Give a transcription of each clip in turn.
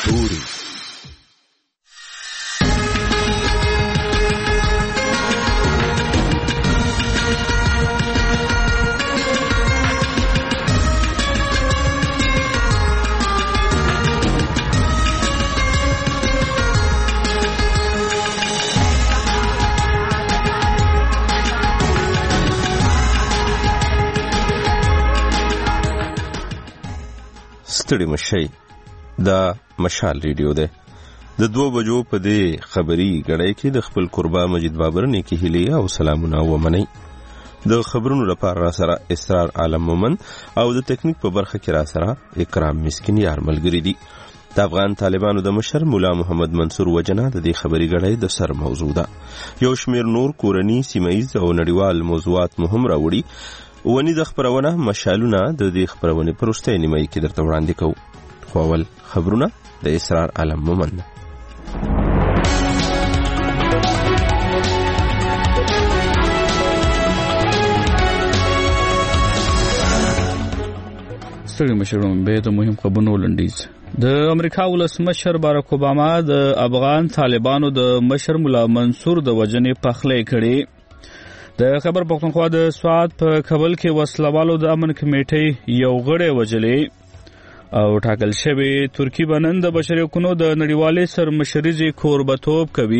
ګوري. ستړي مشي دا مشال ریډیو ده. د 2 بجو په دې خبري غړای کې د خپل قربا مجید بابر نه کې هلي او سلامونه ومني. د خبرونو لپاره را سره اسرار عالم مومن او د ټیکنیک په برخه کې را سره اکرام مسکین یار ملګری دي. د افغان طالبانو د مشر مولا محمد منصور وجنه د دې خبري غړای د سر موضوع ده. یو شمیر نور کورنی سیمایز او نړیوال موضوعات مهم راوړي. ونی د خبرونه مشالونه د دې خبرونه پروسته نیمه کې درته وړاندې کوو. خو اول خبرونه د اسرار عالم مومن. ستړي مشرون به د مهم خبرونو لنډیز. د امریکا ولسمشر باراک اوباما د افغان طالبانو د مشر مولا منصور د وجنې پخلې کړي. د خبر پښتونخوا د سواد په کابل کې وسلوالو د امن کمیټې یو غړی وجلې او ټاکل شوی ترکی بنن د بشري حقوقو د نړیوالې سرمشريزي کوربتوب کوي.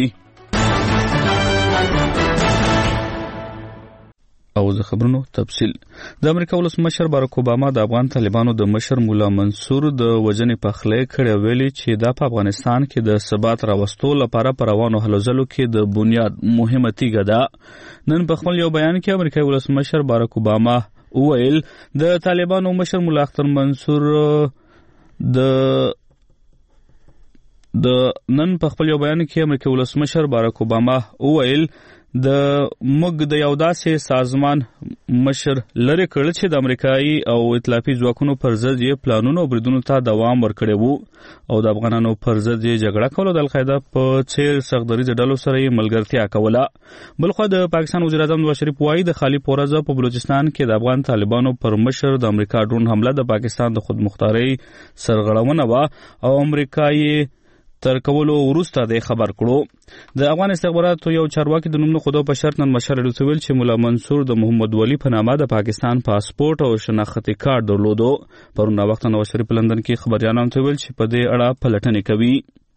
او د خبرونو تفصیل. د امریکا ولسمشر باراک اوباما د افغان طالبانو د مشر مولا منصور د وجنې پخلې کړي ویلي چې دا په افغانستان کې د ثبات راوستو لپاره پر روانو هلو ځلو کې د بنیاد مهمه تیګه ده. نن په خپل یو بیان کې امریکایي ولسمشر باراک اوباما وویل د طالبانو مشر مولا اختر منصور نن په خپل یو بیان کې امریکایي ولسمشر باراک اوباما وویل د موږ د یو داسې سازمان مشر لري کړل چې د امریکایي او ائتلافي ځواکونو پر ضد یې پلانونو او بریدونو ته دوام ورکړی وو او د افغانانو پر ضد یې جګړه کوله د القاعده په څیر سختدریځ ډلو سره یې ملګرتیا کوله. بلخو د پاکستان وزیر اعظم نواز شریف وایي د خالي پورزه په بلوچستان کې د افغان طالبانو پر مشر د امریکا ډرون حمله د پاکستان د خودمختارۍ سرغړونه وه او امریکایي تر کولو وروسته د خبر کړو. د افغان استخباراتو یو چارواکي د نوم نه خودو په شرط نن مشر ویل چې مولا منصور د محمد ولی په نامه د پاکستان پاسپورت او شناختی کارت درلودو. پرون وخت نواز شریف په لندن کې خبريالانو ته ویل چې په دې اړه پلټنې کوي.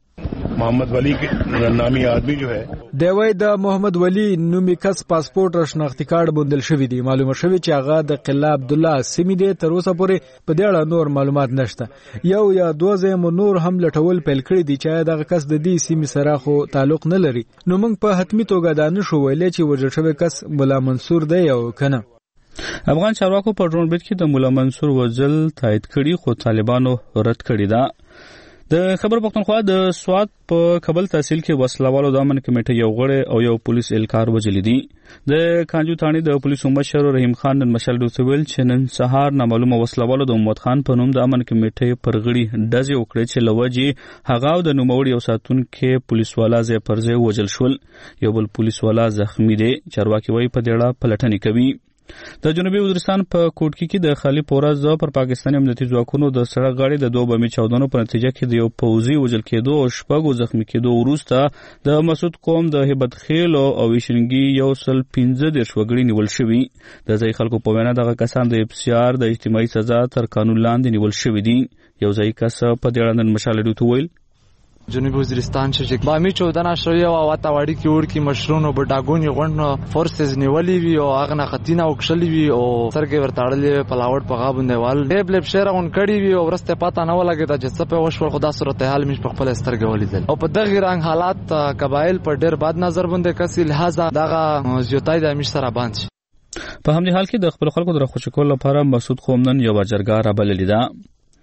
محمد ولی نامی آدمی جو ہے دوی د محمد ولی نومي کس پاسپورت او شناختی کارت بوندل شوی دی. معلومه شوی چې هغه د قلا عبد الله سیمې دی. تر اوسه پورې په دې اړه نور معلومات نشته. یو یا دوه ځایمو نور هم لټول پیل کړی دي چې دغه کس د دې سیمې سره خو تعلق نه لري. نو موږ په حتمی توګه دا نشو ویلای چې وژل شوی کس مولا منصور دی او کنه. افغان چارواکو په ډرون بیت کې د مولا منصور وژل تایید کړي خو طالبانو رد کړی دا. د خبر پښتونخوا د سواد په کابل تحصیل کې وسلوالو د امن کمیټې یو غړی او یو پولیس اهلکار وژلي دي. د کانجو تاڼي د پولیسو مشر رحیم خان نن مشال دوسویل چې نن سهار نامعلومه وسلوالو د محمد خان په نوم د امن کمیټې پر غړي ډزې وکړې چې لوجې هغه او د نوموړي یو ساتونکي پولیس والا ځای پر ځای وژل شول. یو بل پولیس والا زخمی دی. چارواکي وایي په دې اړه پلټنې کوي. د جنوبي وزیرستان په کوټکی کې د خالي پورز پر پاکستاني امنیتي ځواکونو د سړک غاړې د 2 بمي چاودنو په نتیجه کې د یو پوځي وژل کېدو او 6 زخمی کېدو وروسته د مسعود قوم د هیبت خیل او ویشنګي 115 وګړي نیول شوي. د ځای خلکو په وینا دغه کسان د افسیار د اجتماعي سزا تر قانون لاندې نیول شوي دي. یو ځای کس په دې اړه نن مشال ډوت ویل جنوبی وزیرستان چې بامی 14 شوی او واتاوړي کې ور کې مشرونو بډاګونی غونډه فورسز نیولې وی او هغه نه خطینه وکړلې وی او سرګې ورتاړلې پلاوړ په غابندوال ډېبل شهرون کړي وی او ورسته پاته نه ولګی چې څه په وشو خدا صورتحال مش په خپل سترګې ولیدل او په دغه رنګ حالات قبایل پر ډېر بد نظر باندې کسي لہذا دغه زیاتای د امیر سره باندې. په همدې حال کې د خپل خلکو د خوشی کول لپاره مسعود قوم نن یو جرګه را بللې ده.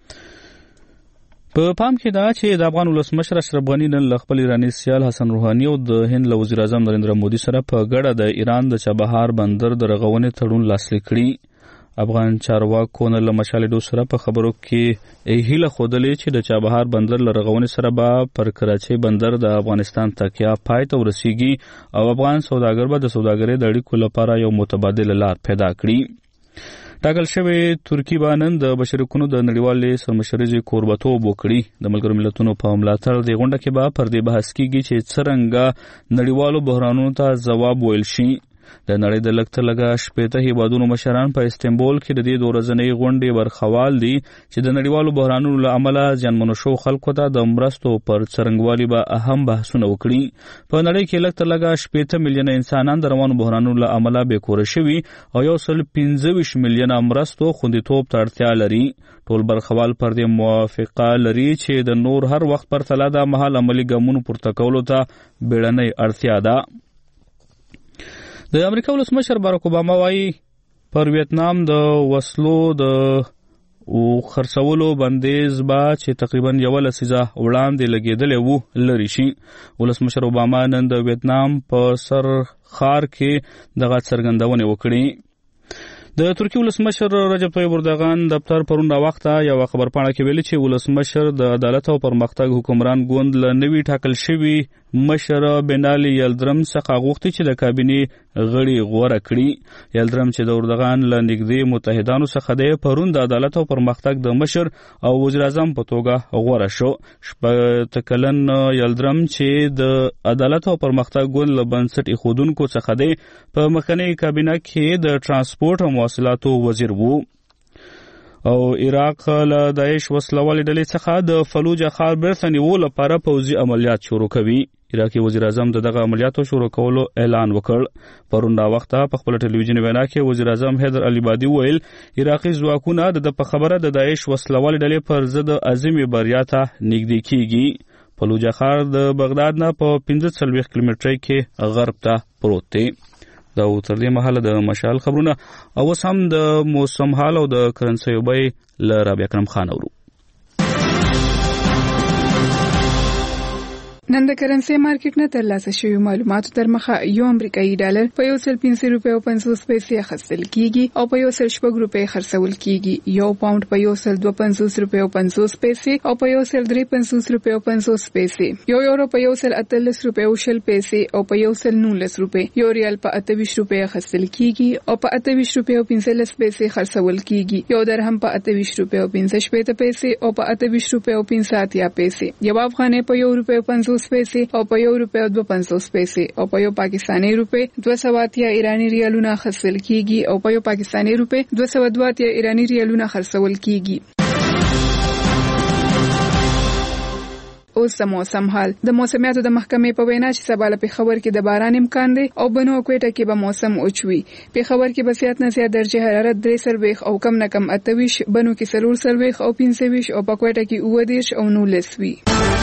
په پام کې دا چې د افغان ولسمشر اشرف غنی نن له خپل ایرانی سیال حسن روحاني او د هند له وزیر اعظم نریندرا مودي سره په ګډه د ایران د چابهار بندر د رغونې تړون لاسلیک کړي. افغان چارواکو نن له مشالډو سره په خبرو کې هیله خودلې چې د چابهار بندر له رغونې سره به پر کراچۍ بندر د افغانستان تکیه پای ته ورسیږي او افغان سوداګر به د سوداګرۍ د اړیکو لپاره یو متبادل لار پیدا کړي. ټاکل شوی ترکی باندې د بشرکونو د نړیوالې سرمشرۍ کوربتوب وکړي. د ملګرو ملتونو په ملاتړ د غونډه کې به پر دې بحث کیږي چې څرنګه نړیوالو بحرانونو ته ځواب ویل شي. د نړۍ د لږ تر لږه 80 هیوادونو مشران په استنبول کې د دې ورځنۍ غونډې برخوال دي چې د نړیوالو بحرانونو له امله زیانمنو شو خلکو ته د مرستو پر څرنګوالي به اهم بحثونه وکړي. په نړۍ کې لږ تر لږه 80 میلیونه انسانان د روانو بحرانونو له امله بېکوره شوي او 125 میلیونه مرستو خوندیتوب ته اړتیا لري. ټول برخوال پر دې موافقه لري چې د نور هر وخت پرتله د مهال عملي ګامونو پورته کولو ته بیړنۍ اړتیا ده. د امریکا ولسمشر باراک اوباما وايي پر ویتنام د وسلو د خرڅولو بندیز به چې تقریبا 11 لسیزه وړاندې لګېدلی وو لرې شي. ولسمشر اوباما نن د ویتنام په سر ښار کې دغه څرګندونې وکړې. د ترکیې ولسمشر رجب طیب اردوغان دفتر پرون راوخته یو خبرپاڼه کې ویلي چې ولسمشر د عدالت او پرمختګ حکمران ګوند له نوي ټاکل شوي مشر بینالي یلدرم څخه غوښتي چې د کابینې غړي غوره کړي. یلدرم چې د اردوغان له نږدې متحدانو څخه دی پرون د عدالت او پرمختګ د مشر او وزیر اعظم په توګه غوره شو. 8 کلن یلدرم چې د عدالت او پرمختګ ګوند له بنسټ ایښودونکو څخه دی په مخکنۍ کابینه کې د ترانسپورت او مواصلاتو وزیر وو. او عراق له داعش وسلوالې ډلې څخه د فلوجه ښار بیرته نیولو لپاره پوځي عملیات شروع کوي. عراقي وزیر اعظم دغه عملیاتو شروع کولو اعلان وکړ. پرون دا وخته په خپل ټلویزیوني وینا کې وزیر اعظم حیدر علي بادي ویل عراقي ځواکونه د په خبره د داعش وسلوالې ډلې پر ضد عظیمه بریا ته نږدې کیږي. فلوجه ښار د بغداد نه په 45 کیلومترۍ کې غرب ته پروت دی. دا تر دې مهاله د مشال خبرونه او اوس هم د موسم حال او د کرنسۍ بیې له رابعه اکرم خان اورو. نن د کرنسۍ مارکیټ نه ترلاسه شوي معلوماتو تر مخه یو امریکایي ډالر په 1.50 روپۍ او 50 پیسې اخیستل کیږي او په 1.6 روپۍ خرڅول کیږي. یو پاوند په 1.52 روپۍ او 50 پیسې او په 1.53 روپۍ او 50 پیسې. یو یورو په 1.18 روپۍ او 20 پیسې او په 1.19 روپۍ. یو ریال په 28 روپۍ اخیستل کیږي او په 28 روپۍ او 15 پیسې خرڅول کیږي. یو درهم په 28 روپۍ او 15 پیسې او په 28 روپۍ او 50 پیسې. یو افغانۍ په 1 روپۍ او 50 پیسې او په 1 روپۍ او 52 پیسې او په یو پاکستاني روپۍ 280 ایرانی ریالونه خرڅول کیږي او په یو پاکستاني روپۍ 202 ایرانی ریالونه خرڅول کیږي. اوس د موسم حال. د موسمیاتو د محکمې په وینا چې سبا له پېښور کې د باران امکان دی او بنو کوټه کې به موسم اوچوي. پېښور کې به زیات نه زیات درجه حرارت 3 او کم نه کم 28، بنو کې 4 او 15 او په کوټه کې 19 او 19 وي.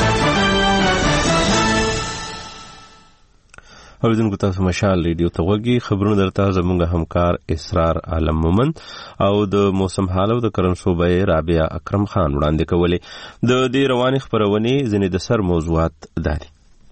اوریدونکو تاسو مشال ریډیو ته وګورئ. خبرونه درته زموږ همکار اسرار عالم مومند او د موسم حال او د کرنسۍ بیې رابعه اکرم خان وړاندې کولې. د دې روانې خبرونې ځینې د سر موضوعات دي.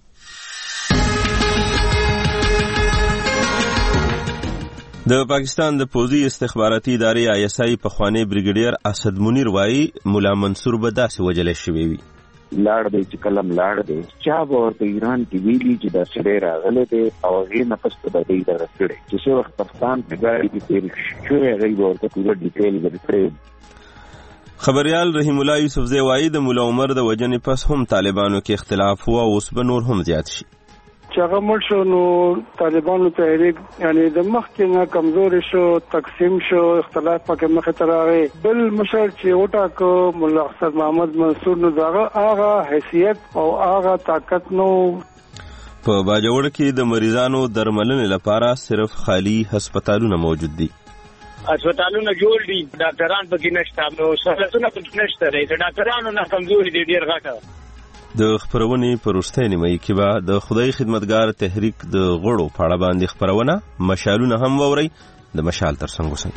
د پاکستان د پوځي استخباراتي ادارې ISI پخوانی بریګیډیر اسد منیر وایي مولا منصور به داسې وجل شوی وي. لاړ دی چې کلم لاړ دی چا به ورته ایران کې ویلي چې دا سړی راغلی دی او هغې نه پس به دی دغه کړی چې څه وخت پاکستان په ګاډي کې تېر شوی هغوی به ورته پوره ډیټیل ورکړی. خبریال رحیم الله یوسفزی وایي د مولا عمر د وژنې پس هم طالبانو کې اختلاف و او اوس به نور هم زیات شي. چې هغه مړ شو نو طالبانو تحریک یعنی د مخکې نه کمزوري شو، تقسیم شو، اختلاف پکې مخې ته راغی. بل مشر چې وټاکه مولا اسد محمد منصور نو هغه حیثیت او هغه طاقت نو. په باجوړ کې د مریضانو درملنې لپاره صرف خالی هسپتالونه موجود دي. هسپتالونه جوړ دي، ډاکټران پکې نشته، نو سہولتونه پکې نشته. د ډاکټرانو نه کمزوري دي ډېر غټه. د خبرونې په وروستۍ نیمایي کې به د خدای خدمتګار تحریک د غړو په اړه باندې خبرونه مشالونه هم واورئ. د مشال تر څنګ اوسئ.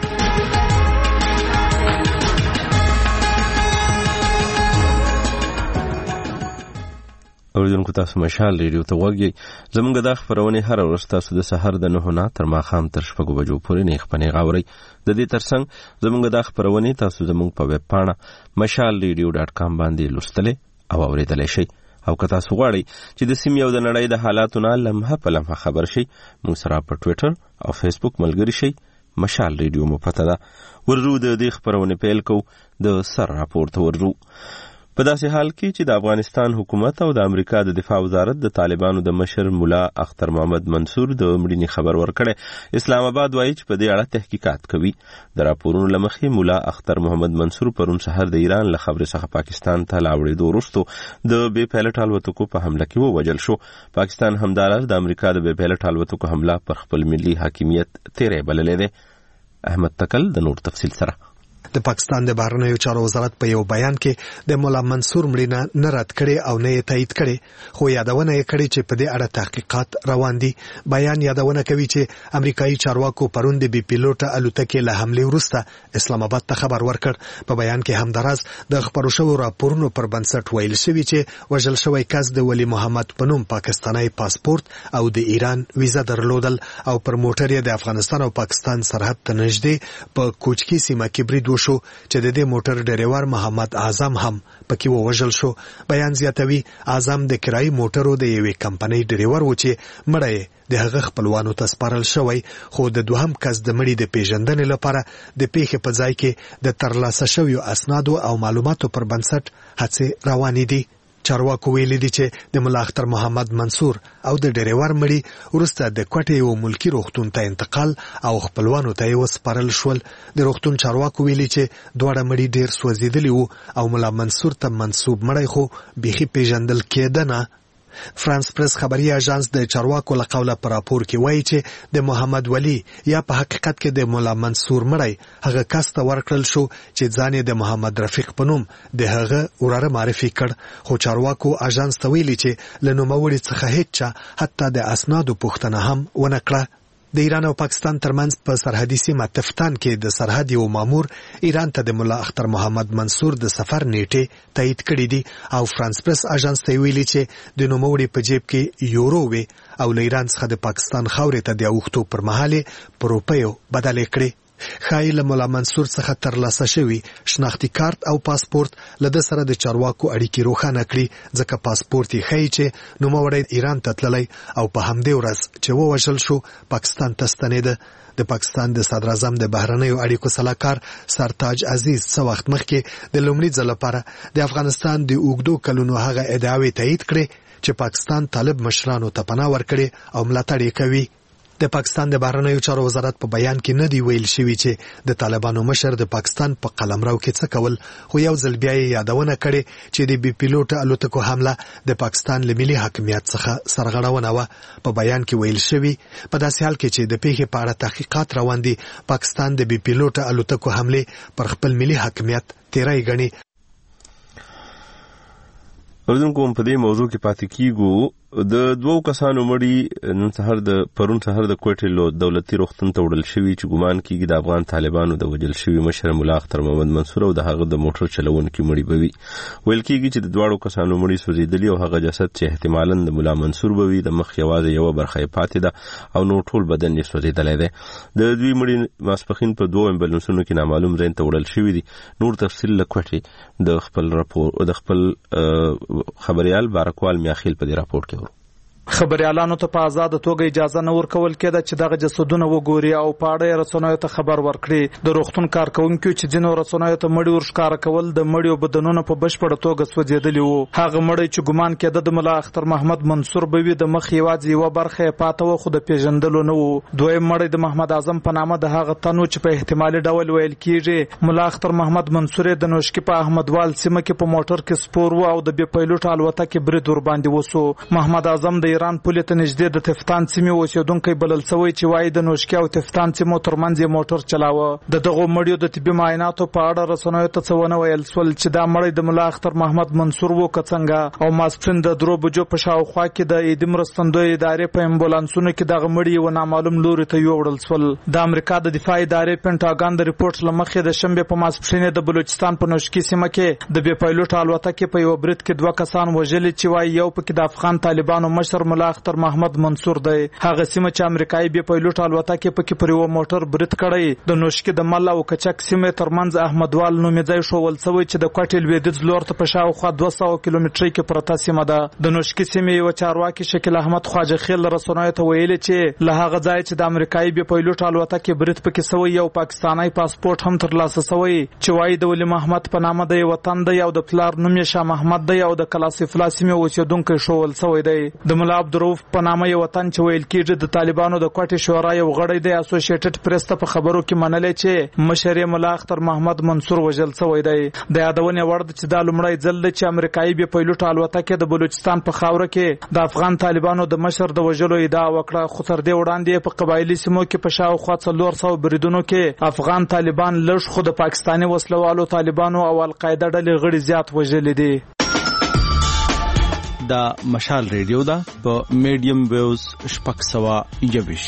اوریدونکو تاسو مشال ریډیو ته وګورئ. زموږ د خبرونې هر ورځ تاسو د سحر د 9 نه تر ماښام تر 6 بجو پورې نه خبرونه غاورئ. د دې ترڅنګ زموږ د خبرونې تاسو زموږ په ویب پاڼه mashalradio.com باندې لوستلې او اوریدلای شي. او که تاسو غواړئ چې د سیمې او د نړۍ د حالاتو نه لمحه په لمحه خبر شئ، موږ سره په ټویټر او فیسبوک ملګري شئ. مشال ریډیو مو پته ده. ورځو د دې خبرونه پیل کو د سر راپور ته ورځو. په داسې حال کې چې د افغانستان حکومت او د امریکا د دفاع وزارت د طالبانو د مشر مولا اختر محمد منصور د مړینې خبر ورکړی. اسلام آباد وایي چې په دې اړه تحقیقات کوي. د راپورونو له مخې مولا اختر محمد منصور پرون سحر د ایران له خبرې څخه پاکستان ته لاوړېدو وروسته د بې پیلټ الوتکو په حمله کې ووژل شو. پاکستان همداراز د امریکا د بې پیلټ الوتکو حمله پر خپل ملي حاکمیت تیری بللې ده. احمد تکل د نور تفصیل سره. د پاکستان د بهرنیو چارو وزارت په یو بیان کې د مولا منصور مړینه نه رد کړي او نه یې تایید کړي، خو یادونه یې کړې چې په دې اړه تحقیقات روان دي. بیان یادونه کوي چې امریکایي چارواکو پرون د بي پیلوټ الوتکې له حملې وروسته اسلام آباد ته خبر ورکړ. په بیان کې همداراز د خبرو شوو راپورونو پر بنسټ ویل شوی چې وژل شوی کس د ولی محمد په نوم پاکستاني پاسپورت او د ایران ویزا درلودل او پر موټر یې د افغانستان او پاکستان سرحد ته نږدې په کوچکي سیمه کې برید شو چې د دې موټر ډریور محمد اعظم هم پکې ووژل شو. بیان زیاتوي اعظم د کرایي موټرو د یوې کمپنۍ ډریور و چې مړی د هغه خپلوانو ته سپارل شوی، خو د دوهم کس د مړي د پیژندنې لپاره د پیښې په ځای کې د ترلاسه شویو اسنادو او معلوماتو پر بنسټ هڅې روانې دي. چارواکو ویلي دي چې د مولا اختر محمد منصور او د ډریور مړي وروسته د کوټې یو ملکی روغتون ته انتقال او خپلوانو ته یې وسپارل شول. د روغتون چارواکو ویلي چې دواړه مړي ډیر سوځېدلي وو او مولا منصور ته منسوب مړی خو بیخي پیژندل کېده نه. فرانس پریس خبري اژانس د چارواکو له قوله په راپور کې وایي چې د محمد ولی یا په حقیقت کې د مولا منصور مړی هغه کس ته ورکړل شو چې ځان یې د محمد رفیق په نوم د هغه وراره معرفي کړ. خو چارواکو اژانس ته ویلي چې له نوموړي څخه هیڅ چا حتی د اسنادو پوښتنه هم ونه کړه. د ایران او پاکستان ترمنځ په سرحدي سیمه تفتان کې د سرحد یو مامور ایران ته د مولا اختر محمد منصور د سفر نیټه تایید کړې دي او فرانس پریس اژانس ته ویلي چې د نوموړي په جیب کې یورو وي او له ایران څخه د پاکستان خاورې ته د اوښتو پر مهال په روپیو بدلې کړې. ښایي له مولا منصور څخه ترلاسه شوی شناختی کارت او پاسپورت له د سره د چارواکو اړیکې روښانه کړي، ځکه پاسپورت یې ښایي چې نوموړی ایران ته تللی او په همدې ورځ چې ووژل شو پاکستان ته ستنېده. د پاکستان د صدر اعظم د بهرنیو اړیکو سلاکار سرتاج عزیز څه وخت مخکې د لومړي ځل لپاره د افغانستان د اوږدو کلونو هغه ادعاوې تایید کړې چې پاکستان طالب مشرانو ته پناه ورکړي او ملاتړ یې کوي. د پاکستان د بهرنیو چارو وزارت په بیان کې نه دی ویل شوی چې د طالبانو مشر د پاکستان په قلمرو کې څه کول، خو یو ځل بیا یې یادونه کړې چې د بي پیلوټ الوتکو حمله د پاکستان له ملي حاکمیت څخه سرغړونه وه. په بیان کې ویل شوی په داسې حال کې چې د پیښې په اړه تحقیقات روان دي، پاکستان د بي پیلوټ الوتکو حمله پر خپل ملي حاکمیت تیری ګڼي. اوردونکو په دې موضوع کې پاتې کیږو. د دوو کسانو مړي نن سحر د پرون سحر د کوټې له دولتي روغتون ته وړل شوي چې ګمان کیږي د افغان طالبانو د وژل شوي مشر مولا اختر محمد منصور او د هغه د موټر چلونکي مړي به وي. ویل کیږي چې د دواړو کسانو مړي سوځېدلي او هغه جسد چې احتمالاً د مولا منصور به وي، د مخ یوازې یوه برخه یې پاتې ده او نو ټول بدن یې سوځېدلی دی. د دوی مړي ماسپښین په دوو امبولانسونو کې نامعلوم ځای ته وړل شوي دي. نور تفصیل له کوټې د خپل راپور د خپل خبريال بارکوال میاخیل په دې راپور کې ورو. خبريالانو ته په آزاد توګه اجازه نه ورکول کېده چې دغه جسدونه وګوري او په اړه رسنیو ته خبر ورکړي. د روغتون کارکونکو چې ځینو رسنیو ته مړي ورښکاره کول د مړیو بدنونه په بشپړه توګه سوځېدلي وو. هغه مړی چې ګمان کېده د مولا اختر محمد منصور به وي، د مخ یوازې یوه برخه یې پاته وه خو د پیژندلو نه وو. دویم مړی د محمد اعظم په نامه د هغه تن و چې په احتمالي ډول ویل کېږي مولا اختر محمد منصور د نوشکي په احمدوال سیمه کې په موټر کې سپور و او د بي پیلوټ الوتکې برید ورباندې وسو. محمد اعظم د ایران پولې ته نږدې د تفتان سیمې اوسېدونکی بلل سوی چې وایي د نوشکي او تفتان سیمو ترمنځ یې موټر چلاوه. د دغو مړیو د طبي معایناتو په اړه رسنیو ته څه ونه ویل سول چې دا مړی د مولا اختر محمد منصور و که څنګه. او ماسپښین د 3 بجو په شاوخوا کې د عیدي مرستندوی ادارې په امبولانسونو کې دغه مړي یو نامعلوم لوري ته یوړل سول. د امریکا د دفاع ادارې پینټاګان د ریپورت له مخې د شنبې په ماسپښین د بلوچستان په نوشکي سیمه کې د بي پیلوټ الوتکې په یو برید کې 2 کسان وژلي چې وایي یو پکې د افغان طالبانو مشر ملا اختر محمد منصور دی. هغه سیمه چې امریکایي بي پایلوټ الوتکه پکې پر یو موټر برید کړی د نوشکی د مل او کچک سیمه ترمنځ احمدوال نومې ځای شوول څوی چې د کوټې لویدیځ لور ته په شاوخوا 200 کیلومترۍ کې پرته سیمه ده. د نوشکی سیمه یو چارواکي شکیل احمد خواجه خیل رسنیو ته ویلي چې له هغه ځای چې د امریکایي بي پایلوټ الوتکه برید پکې سوی یو پاکستانی پاسپورت هم ترلاسه سوی چې وایي د ولی محمد په نامه د وطن دی او د پلار نوم یې شاه محمد دی او د کلاسفلا سیمه اوسیدونکو شوول سوی دی. د ملا عبدالرؤف په نامه یو وطن چې ویل کېږي د طالبانو د کوټې شورا یو غړی دی اسوسییټډ پریس ته په خبرو کې منلې چې مشر ملا اختر محمد منصور وژل سوی دی. د یادونې وړ چې د لومړی ځل چې امریکایي بي پایلوټ الوتکه د بلوچستان په خاوره کې د افغان طالبانو د مشر د وژلو ادعا وکړه، خو تر دې وړاندې په قبایلی سیمو کې په شاوخوا 400 بریدونو کې افغان طالبان لږ خو د پاکستاني وسلوالو طالبانو او القاعده ډلې غړي زیات وژلي دي. دا مشال ریډیو دا په میډیم ویوز 621.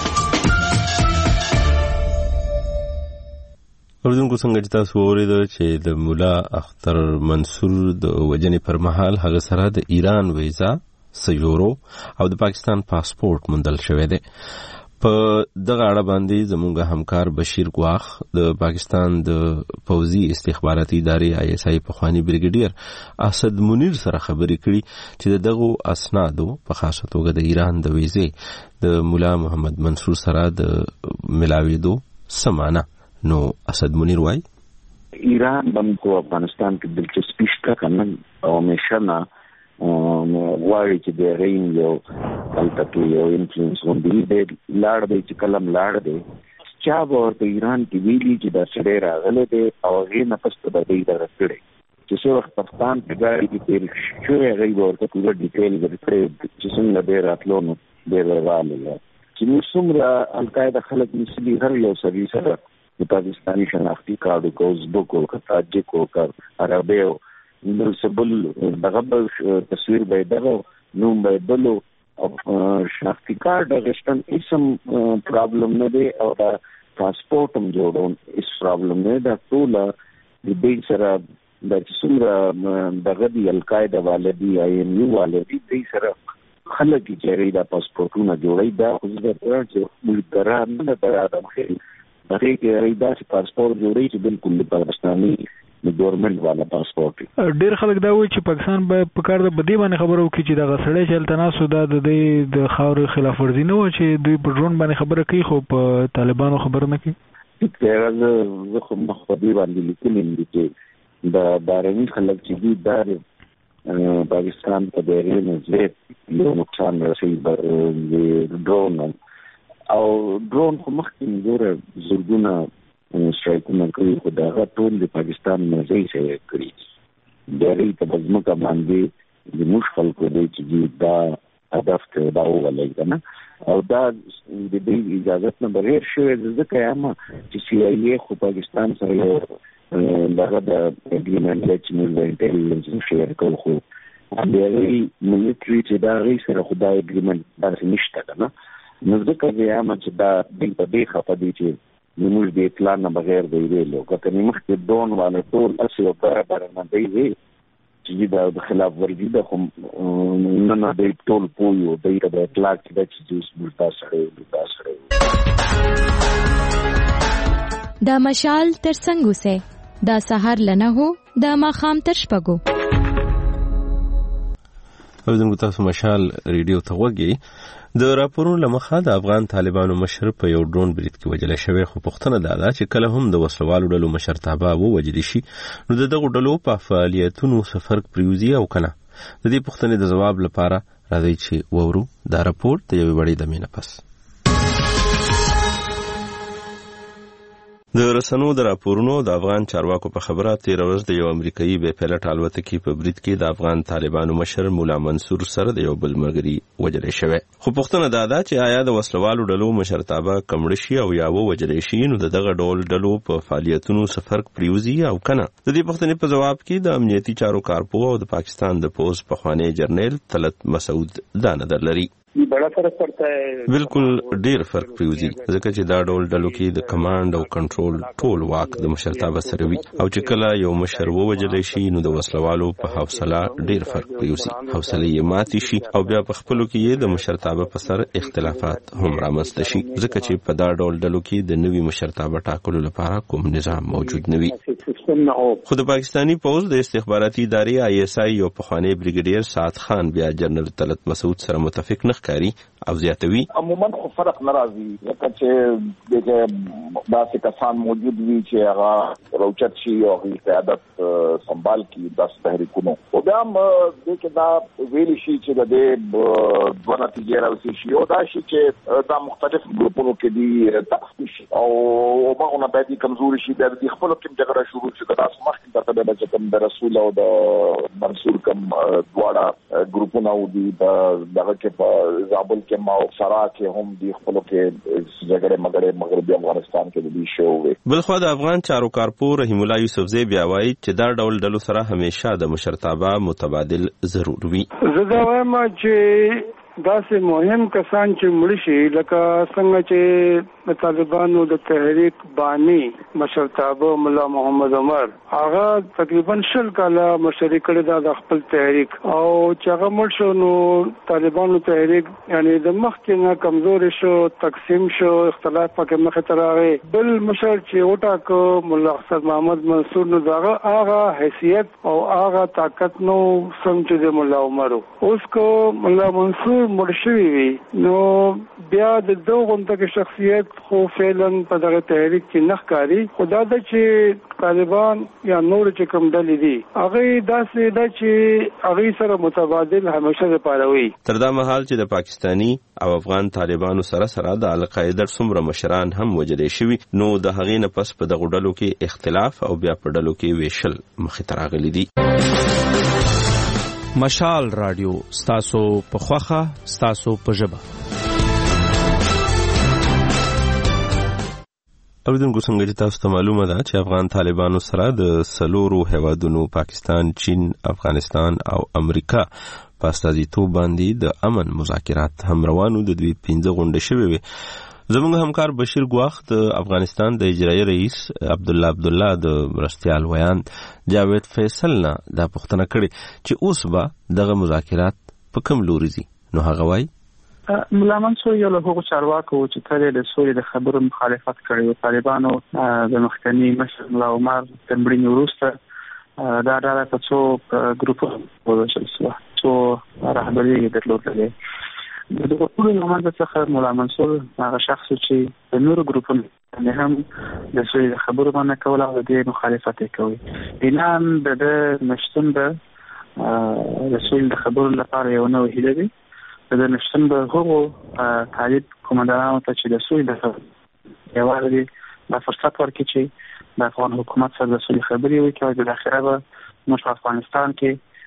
اوردونکو څنګه چې تاسو واورید چې د مولا اختر منصور د وجنې پر مهال هغه سره د ایران ویزا سیورو او د پاکستان پاسپورت موندل شوی دی. په دغه اړه باندې زموږ همکار بشیر ګواخ د پاکستان د پوځي استخباراتي ادارې ISI پخوانی بریګیډیر اسد منیر سره خبرې کړي چې دغه اسنادو په خاصه توګه د ایران د ویزې د مولا محمد منصور سره د ملاویدو سمانه. نو اسد منیر وای ایران باندې افغانستان کې دلچسپي شته کنه او مشنه وايي چې د غین یو الټکی یو انفلوئنس غوندي د لاړ دی چې کلم لاړ دی چا ورته ایران کې ویلي چې دا سړی راغلی دی او هغې نه پس ته به دی دغه کړی چې څه وخت پاکستان په ګاډي کې تېر شوی هغوی به ورته پوره ډیټیل ورکړی چې څنګه دی راتلو نو دی به راغلی چې موږ څومره القاعده خلک نیسلي هر یو سړي سره د پاکستاني شناختي کارډ کو ازبک او تاجک او عربي او سبل دغه تصویر به دغه نوم به بلو او شناختی کارت غشتن اسم پرابلم نه دی او دا پاسپورت هم جوړون اس پرابلم نه دا ټول د دې سره د څومره دغه دی القاعده والدي IMU والدي دې سره خلک چې دا پاسپورتونه جوړي دا خو د ملګران نه د مخې هغه کې دا چې پاسپورت جوړي چې بالکل د پاکستاني د ګورنمنت والا پاسپورت. ډېر خلک دا وایي چې پاکستان به په کار د بدی باندې خبرو کوي چې دغه سړی چې التناسو دا د خاورې خلاف ورزي نه و چې دوی په ډرون باندې خبره کوي خو په طالبانو خبره نه کوي. زه خو مخبري باندې لیکلم چې د بارني خلک چې دوی د پاکستان په ډېرې نزدې یو نقصان رسوي د ډرون او ډرون خو مخکې ګوره زرګونه شایدونه کوي خو دغه ټول د پاکستان مزي شي کړی ډېری ته بزمکه باندې د موږ خلکو دی چې دا هدف ته دا ولای کنه او دا د دې اجازه نه بغیر شوی ځکه یم چې CIA خو پاکستان سره دغه د اګریمنت چې موږ د انټيليجنس شیر کول خو هغه ملټري چې دا غي سره خدای اګریمنت داسې نشته کنه نو ځکه یم چې دا د دې خپه دي چې موږ د اطلاع نه بغیر دی ویلو کته مخکې دون والے ټول اصل او برابر نه دی چې دا د خلاف ورزي د کوم نه د ټول پویو د اطلاع کې د چې موږ تاسو دا مشال تر څنګه سه دا سحر لنه هو دا ماخام تر شپګو او زموږ تاسو مشال ریډیو ته وګورئ. د راپورونو لمخه د افغان طالبانو مشر په یو ډرون برید کې وژل شوی خو پوښتنه دا چې کله هم د وسلوالو ډلو مشرتابه ووجل شي نو دغه ډلو په فعالیتونو څه فرق پریوزي او کنه. د دې پوښتنې د ځواب لپاره راځي چې وورو دا راپور ته یو وړي د مینه پس د رسنو د راپورونو د افغان چارواکو په خبره 13 ورځ د یو امریکایي بې پایلټ الوتکې په برید کې د افغان طالبانو مشر مولا منصور سره د یو بل ملګري وژل شوی خو پوښتنه دا ده چې آیا د وسلوالو ډلو مشرتابه کمړ شي او یا وژل شي نو دغه ډول ډلو په فعالیتونو څه فرق پریوزي او کنه. د دې پوښتنې په جواب کې د امنیتي چارو کارپوه او د پاکستان د پوز پخوانی جرنیل طلعت مسعود دا نظر لري. ये बड़ा फर्क पड़ता है. بالکل ډیر فرق پریوزي ځکه چې دا ډول ډلو کې د کمانډ او کنټرول ټول واک د مشرتابه سره وي او چې کله یو مشر ووجل شي نو د وسلوالو په حوصله ډیر فرق پریوزي حوصله یې ماتي شي او بیا په خپلو کې د مشرتابه په سر اختلافات هم رامنځته شي ځکه چې په دا ډول ډلو کې د نوي مشرتابه ټاکلو لپاره کوم نظام موجود نه وي. خو د پاکستانی پوز د استخباراتي ادارې ISI یو پخوانی بریګیډیر سعد خان بیا جنرال طلعت مسعود سره متفق نه ښکاري او زیاتوي عموما خو فرق ناراضي لکه چې دغه داسې کسان موجود وي چې هغه روچت شي او قیادت سنبال کی داس تحریکونو او بیا دغه دا ویل شي چې د دوه نتیجې راوځي شي او دا شي چې دا مختلف ګروپونو کې دي تخصیص او هغه نه باید کمزوري شي د خپل کې جګړه شروع شي دا مخکې ته د کوم د رسول او د منصور کوم دواړه ګروپونه او دي دغه کې په زابل کې ما او سرا کې هم دی خپل کې جګړه مغربي افغانستان کې د شو وي. بلخو د افغان چارو کارپور رحیم الله یوسفزی بیا وایي چې دا ډول ډلو سره همیشه د مشرتابه متبادل ضرور وي. زه دا وایم چې داسې مهم کسان چې مړ شي لکه څنګه چې د طالبانو د تحریک بانی مشرتابه مولا محمد عمر هغه تقریبا 10 کاله مشري کړی د خپل تحریک او چې هغه مړ شو نو طالبانو تحریک یعنی د مخکې نه کمزوري شو تقسیم شو اختلاف پکې مخه ته راغی. بل مشر چې وټاکو مولا اسد محمد منصور نو هغه حیثیت او هغه طاقت نو سم چې د مولا عمر اوس کو مولا منصور مرشوي وي نو بیا د دوه غونډه شخصیت خو فعلا په دغه تحریک کې نخکاری خدا د چې طالبان یا نور چې کوم ډلې دي هغه داسې د چې هغه سره متبادل همیشه لپاره وي. تر دا مهال چې د پاکستانی او افغان طالبانو سره د القاعده څومره مشران هم وجلې شوي نو د هغې نه پس په دغه ډلو کې اختلاف او بیا په ډلو کې ویشل مخې ته راغلي دي. مشال رادیو ستاسو په خوخه ستاسو په ژبه. اوریدونکو څنګه چې تاسو ته معلومه ده چې افغان طالبانو سره د سلورو هیوادونو پاکستان، چین، افغانستان او امریکا په استازیتوب باندې د امن مذاکرات هم روانو د دوی 15 غونډې شوې وي. زموږ همکار بشیر ګواخ د افغانستان د اجرایي رئیس عبدالله د مرستیال ویاند جاوید فیصل نه دا پوښتنه کړې چې اوس به دغه مذاکرات په کوم لوري ځي. نو هغه وایي مولا منصور یو له هغو چارواکو چې کله د سولې د خبرو مخالفت کړی طالبانو د مخکنی مشر مولا عمر د مړینې وروسته دا ډله په څو ګروپونو وویشل شوه څو رهبري یې درلودلې. د دغه ټولو له منځه څخه مولا منصور هغه شخص چې د نورو ګروپونو هم د سولې د خبرو منع کول او د دې مخالفت یې کوي. اعلان د نشتون د سولې د خبرو لپاره یو نوې هیله دی. د نشتون د هغو طالب کومندانانو ته چې د سولې د خبرو یوازې دا فرصت ورکړي چې د افغان حکومت سره د سولې خبرې وکړي او د آخره به موږ په افغانستان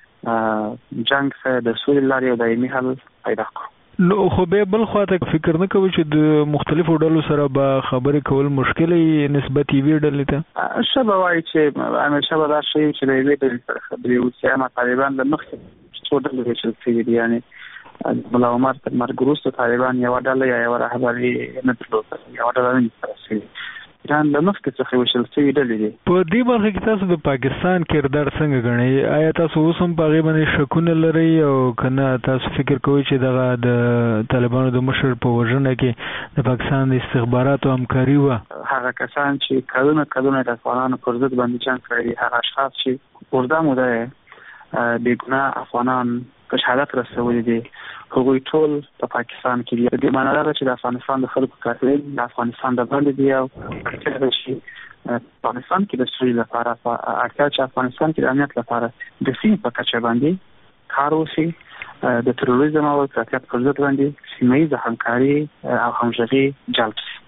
کې جنگ سره د سولې لارې او دایمي حل پیدا کړو. نو خو به بل خواته فکر نه کوي چې د مختلفو ډلو سره به خبرې کول مشکل یې نسبت یې ډلې ته شبه وایي چې همیشه به دا شی چې د یوې ډلې سره خبرې وکړي اما طالبان د مخکې څو ډلې ویشل شوي دي یعنی مولا عمر تر مرګ وروسته طالبان یوه ډله یا یوه رهبري نه درلوده یوه ډله نه سره شوي ایران له مخکې څخه ویشل شوي ډلې دي. په دې برخه کې تاسو د پاکستان کردار څنګه ګڼئ؟ آیا تاسو اوس هم په هغې باندې شکونه لرئ او که نه تاسو فکر کوئ چې دغه د طالبانو د مشر په وژنه کې د پاکستان د استخباراتو همکاري وه؟ هغه کسان چې کلونه د افغانانو پر ضد باندې جنګ کړی هغه اشخاص چې اوږده موده یې بېګناه افغانان په شهادت رسولي دي هغوی ټول په پاکستان کې دي. د معنا ده چې د افغانستان د خلکو قاتلین د افغانستان د بل دي او اړتیا چې افغانستان کې د سولې لپاره اړتیا چې افغانستان کې د امنیت لپاره د سیمې په کچه باندې کار وشي د تروریزم او افراطیت پر ضد باندې سیمه ییزه همکاري او همغږي جلب شي.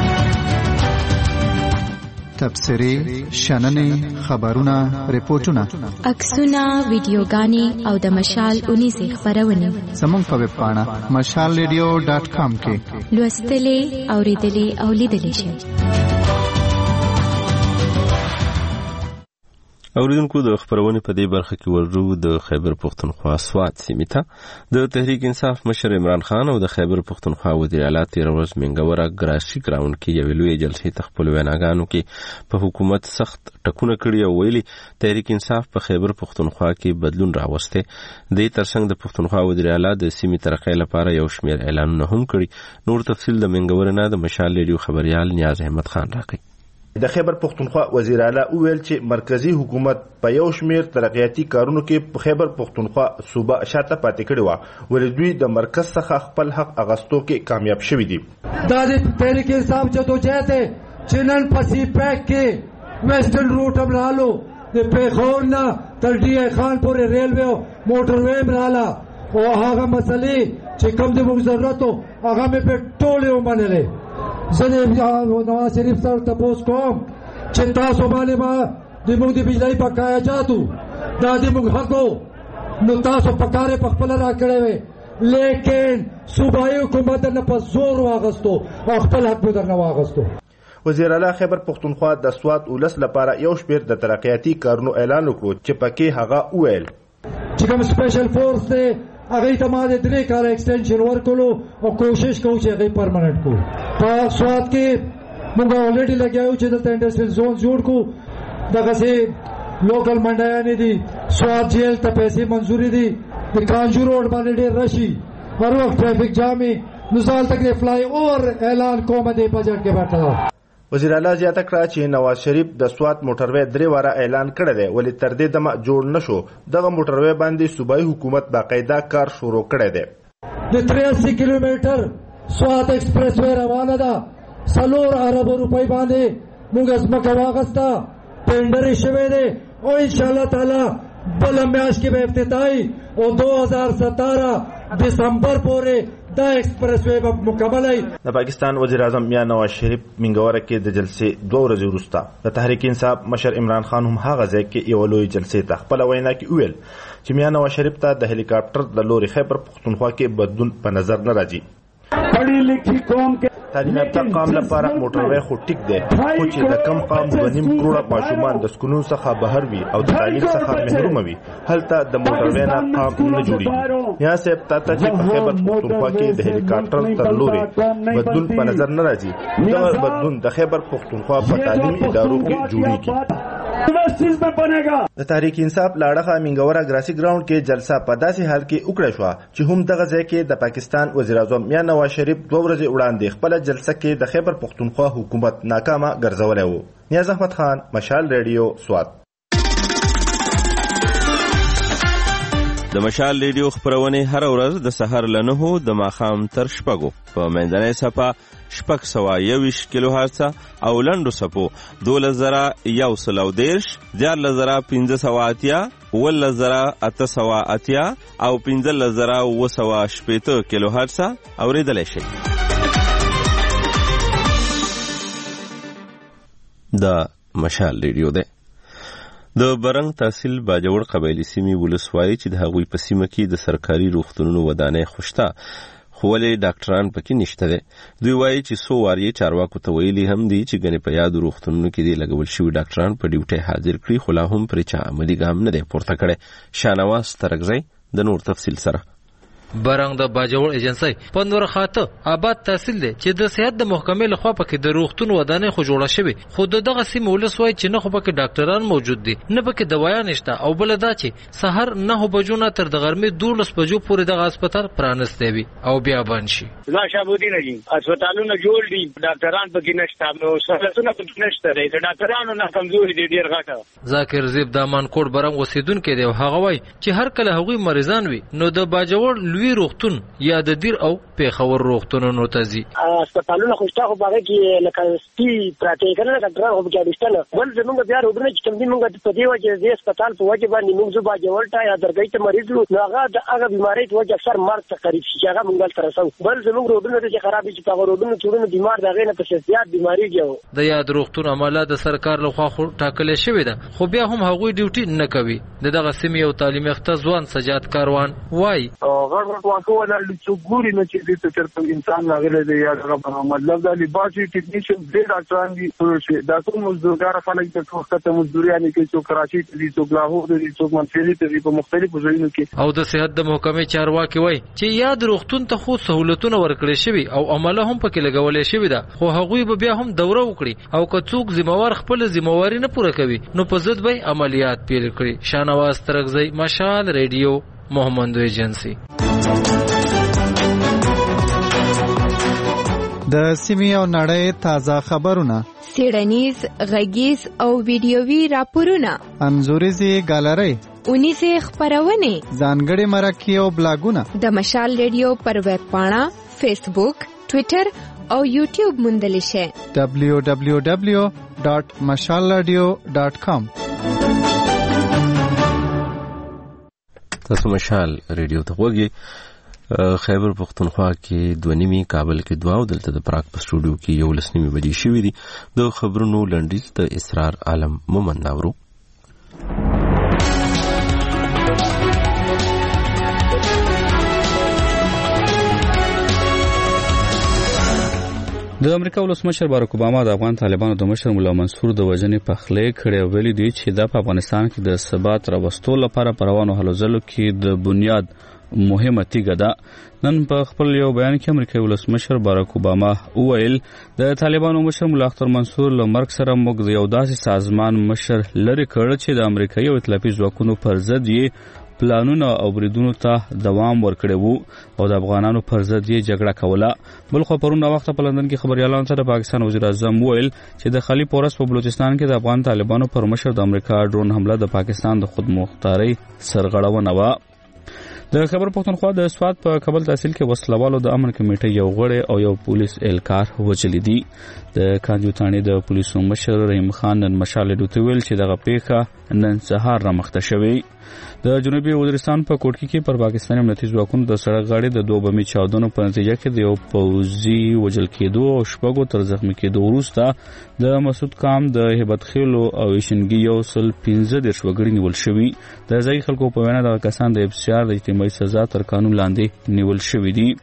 تبصرې، شننې، خبرونه، ریپورتونه، عکسونه، ویډیوګانې او د مشال 19 خبرونه زموږ په ویب پاڼه mashalradio.com کې لوستلې، اوریدلې او لیدلې شئ. اوریدونکو د خبرونه په دې برخه کې ورو د خیبر پختونخوا سوات سیمې ته د تحریک انصاف مشر عمران خان او د خیبر پختونخوا وزیر اعلی تیر ورځ منګوره ګراسي ګراوند کې یو لوی جلسې تخپل ویناګانو کې په حکومت سخت ټکونه کړی او ویلي تحریک انصاف په خیبر پختونخوا کې بدلون راوسته د ترڅنګ د پختونخوا وزیر اعلی د سیمې ترقۍ لپاره یو شمېر اعلانونه هم کړي. نور تفصیل د منګوره نه د مشال ریډیو خبريال نیاز احمد خان راکړي. د خیبر پختونخوا وزیر اعلی ویل چې مرکزی حکومت په یو شمېر ترقیاتي کارونو کې په خیبر پختونخوا صوبه شاته پاتې کړی و ولې دوی د مرکز څخه خپل حق اغستو کې کامیاب شوي دي. دا د تحریک انصاف جدوجہد ہے چې نن په سی پیک کې ویسټرن روټ هم رالو د پیښور نه تر ډي ای خان پورې ریلوے او موټر وې رااله او هغه مسلې چې کوم د موږ ضرورت هغه مې په ټوله ومنلې. زه نواز شریف سره تپوس کوم چې تاسو باندې ما د موږ د بجلی بقایا جاتو دا د موږ حق نو تاسو پکاره په خپل را کړی وي لیکن صوبایي حکومت نه په زور واغستو او خپل حق به نه واغستو. وزیر اعلی خیبر پختونخوا د سوات ولس لپاره یو شمېر د ترقیاتي کارونو اعلان وکړ چې پکې هغه وویل چې کوم سپیشل فورس دی هغه ته ما د 3 کال ایکسټنشن ورکولو او کوشش کوو چې هغه پرمننٹ کو. په سوات کې موږ اولریډي لګیاو چې د انډستریل زون جوړ کو دغه سي لوکل منډیان دي سوات جیل ته پیسې منزوري دي د کانجو روډ باندې ډېر رشي هر وخت ټریفیک جامي نزال تک فلای اور اعلان کوم دی بجټ کې ورته. وزیر اعلی زیاته کړه چې نواز شریف د سوات موټروي 3 واره اعلان کړی دی ولې تر دې دمه جوړ نشو. دغه موټروي باندې صوبایي حکومت باقاعده کار شروع کړی دی. د 83 کیلومتر سوات ایکسپریس وې روانه ده 4 ارب روپۍ باندې موږ ځمکه واغسته ټینډر شوی دی او ان شاء الله تعالی بل میاشت کې به افتتاحي او 2017 دسمبر پورې دا ایکسپریس وې مکمل ای. د پاکستان وزیر اعظم میاں نواز شریف منګوره کې د جلسې 2 ورځې وروسته د تحریک انصاف مشر عمران خان هم هغه ځای کې یو لوی جلسې ته خپل وینا کې ویل چې میاں نواز شریف ته د هلیکاپټر د لوري خیبر پختونخوا کې بدلون په نظر نه راځي. پڑھی لکھی قوم کے تعلیم یافته قام لپاره موټروي خو ټیک دی خو چې د کم قام 2.5 کروڑه ماشومان د سکونو څخه بهر وي او د تعلیم څخه محروم وي هلته د موټروي نه قام نه جوړي. یا صاحب تاسو چې په خیبر پختونخوا کې د هلیکاپټر تر لوري بدلون په نظر نه راځي دا بدلون د خیبر پختونخوا په تعلیمي ادارو کې جوړیږي. د تحریک انصاف لاړه منګوره ګراسي ګراوند کې جلسه په داسې حال کې وکړه شو چې هم دغه ځای کې د پاکستان وزیر اعظم میاں نواز شریف 2 ورځې وړاندې خپل جلسه کې د خیبر پختونخوا حکومت ناکامه ګرځولای وو. نیاز احمد خان مشال ریډیو سوات. د مشال ریډیو خبرونه هر ورځ د سحر له 9 د ماښام تر 6 په منځنۍ صفه 621 کیلو هرتز او لنډو صفو 2110 14580 11880 او 15980 کیلو هرتز اوریدلای شي. دا مشال ریډیو ده. د برنګ تحصیل باجوړ قبایلی سیمې ولسوالۍ چې د هغوی په سیمه کې د سرکاري روغتونونو ودانۍ خوشته خو ولې ډاکټران پکې نشته دي. دوی وایي چې څو وارې چارواکو ته ویلي هم دي چې ګنې په یاد روغتونونو کې دي لګول شوي ډاکټران په ډیوټي حاضر کړي خو لا هم پرې چا عملي ګام نه دی پورته کړی. شانواز ترکزی د نور تفصیل سره. برنګ د باجوړ ایجنسی په نور خاطه آباد تحصیل دی چې د صحت د محکمې لخوا پکې د روغتون ودانۍ خو جوړه شوې خو دغه سیمه ولسوالۍ چې نه خو پکې ډاکټران موجود دي نه پکې دوايان نشته او بل دا چې سحر 9 بجو نه تر د غرمې 12 بجو پورې دغه هسپتال پرانسته وي او بیا بند شي. لا شابودین دي هسپتالونه جوړ دي ډاکټران پکې نشته نو سہولتونه پکې نشته دي ډاکټرانو نه کمزوري دي ډیر غټه. ذاکر زیب دامان کوټ برنګ اوسیدونکو دی هغه وای چې هر کله هغوی مریضان وي نو د باجوړ لوی روغتون یا د دیر او پیښور روغتونونو ته ځي. هسپتالونه خوشته خو باغ کې لکه سپي پراته کنه ډاکټر خو کې دشتنه ول زمونږ بیا روډونه چې کوم دي موږ په دې وجه د هسپتال په وجه باندې موږ زو باجوړ ته یا درګۍ ته مریض نو هغه بیماری په وجه اکثر مرګ ته قریب شي هغه موږ تر رسو بل زمونږ روډونه چې خراب شي په روډونو چورونو بیمار دغه نه په زیات بیماری دی. د یاد روغتون عمله د سرکار لخوا خو ټاکل شوی ده خو بیا هم هغوی ډیوټي نه کوي. دغه سیمې او تعلیم یافته ځوان سجاد کاروان وای هغه غړ واکو ولر چې ګوري نه چې د چرته انسان راغلی دی یا مطلب د لیبارټری ټیکنیشن د ډاکټران دي ټول دا ټول مزدورګار خلک د وخت مزدوري کوي څوک کراچي ته دي څوک لاهور ته دي څوک منصوري ته دي په مختلفو ځایونو کې. او د صحت د محکمې چارواکي وایي چې یاد روغتون ته خو سہولتونه ورکړل شوي او عمله هم پکې لګولې شوې ده خو هغوی به بیا هم دوره وکړي او که څوک ذمہوار خپل ذمہواری نه پوره کوي نو په ضد به عملیات پیل کړي. شانواز ترغزی، مشال ریډیو، محمد ایجنسی. د سیمې او نړۍ تازه خبرونه، سیړنیز، غږیز او ویډیووي راپورونه، انځوریزي ګالري، اونیزه خبرونه، ځانګړي مرکې او بلاګونه د مشال ریډیو پر ویب پاڼه، فیسبوک، ټوئیټر او یوټیوب موندل شي. www.mashalradio.com. تاسو مشال ریډیو ته وګورئ. خیبر پختونخوا کې 2:30، کابل کې 2 او دلته د پراګ په سټوډیو کې 11:30 بجې شوې دي. د خبرونو لنډیز د اسرار عالم مومن ناورو. د امریکا ولسمشر باراک اوباما د افغان طالبانو د مشر مولا منصور د وژنې پخلې کړې ویلي دی چې د افغانستان کې د ثبات راوستلو لپاره پروانو هلو ځلو کې د بنیاد مهمه تیګه ده. نن په خپل یو بیان کې امریکایي ولسمشر باراک اوباما وویل د طالبانو مشر مولا اختر منصور له مرګ سره موږ د یو داسې سازمان مشر لري کړ چې د امریکایي او ائتلافي ځواکونو پر ضد یې پلانونه او بریدونو ته دوام ورکړی وو او د افغانانو پر ضد یې جګړه کوله. بل خو پرون وخت په لندن کې خبريالانو سره پاکستان وزیر اعظم ویل چې د خلیج فورس په بلوچستان کې د افغان طالبانو پر مشر د امریکا ډرون حمله د پاکستان د خودمختاري سرغړونه و. د خبر پختونخوا د سواد په کابل تحصیل کې وسلوالو د امن کمیټې یو غړی او یو پولیس اهلکار وژل دي. د کاندیو تانې د پولیسو مشر رحیم خان نن مشال ډوته ویل چې دغه پیښه نن سهار رامخته شوې. د جنوبي وزیرستان په کوټکی کې پر پاکستاني امنیتي ځواکونو د سړک غاړې د 2 بمي چاودنو په نتیجه کې د یو پوځي وژل کېدو او شپږو تر زخمي کېدو وروسته د مسعود کام د هیبت خیلو او ایشنګي یو سل 15 وګړي نیول شوي. د ځای خلکو په وینا د کسان د افسیار د اجتماعي سزا تر قانون لاندې نیول شوي دي.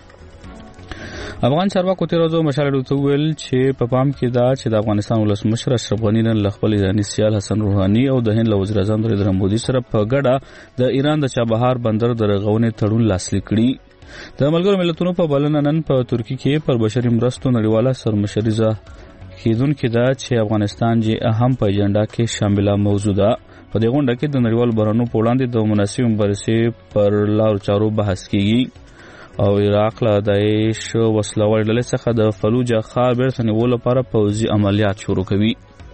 افغان چارواکو تیرازو مشال ډوته ویل چې په پام کې دا چې د افغانستان ولسمشر اشرف غنی نن له خپل ایرانی سیال حسن روحانی او د هند وزیر اعظم نریندرا مودي سره په ګډه د ایران د چابهار بندر د رغونې تړون لاسلیک کړي. د ملګرو ملتونو په بلنه نن په ترکی کې پر بشري مرستو نړیواله سرمشریزه کېدونکې ده چې افغانستان یې اهم په ایجنډا کې شامله موضوع ده. په دې غونډه کې د نړیوال بحرانونو په وړاندې د مناسب مبارزې پر لارو چارو بحث کیږي او عراق له داعش وسلوال ډلې څخه د فلوجه ښار بیرته نیولو لپاره پوځي عملیات شروع کوي.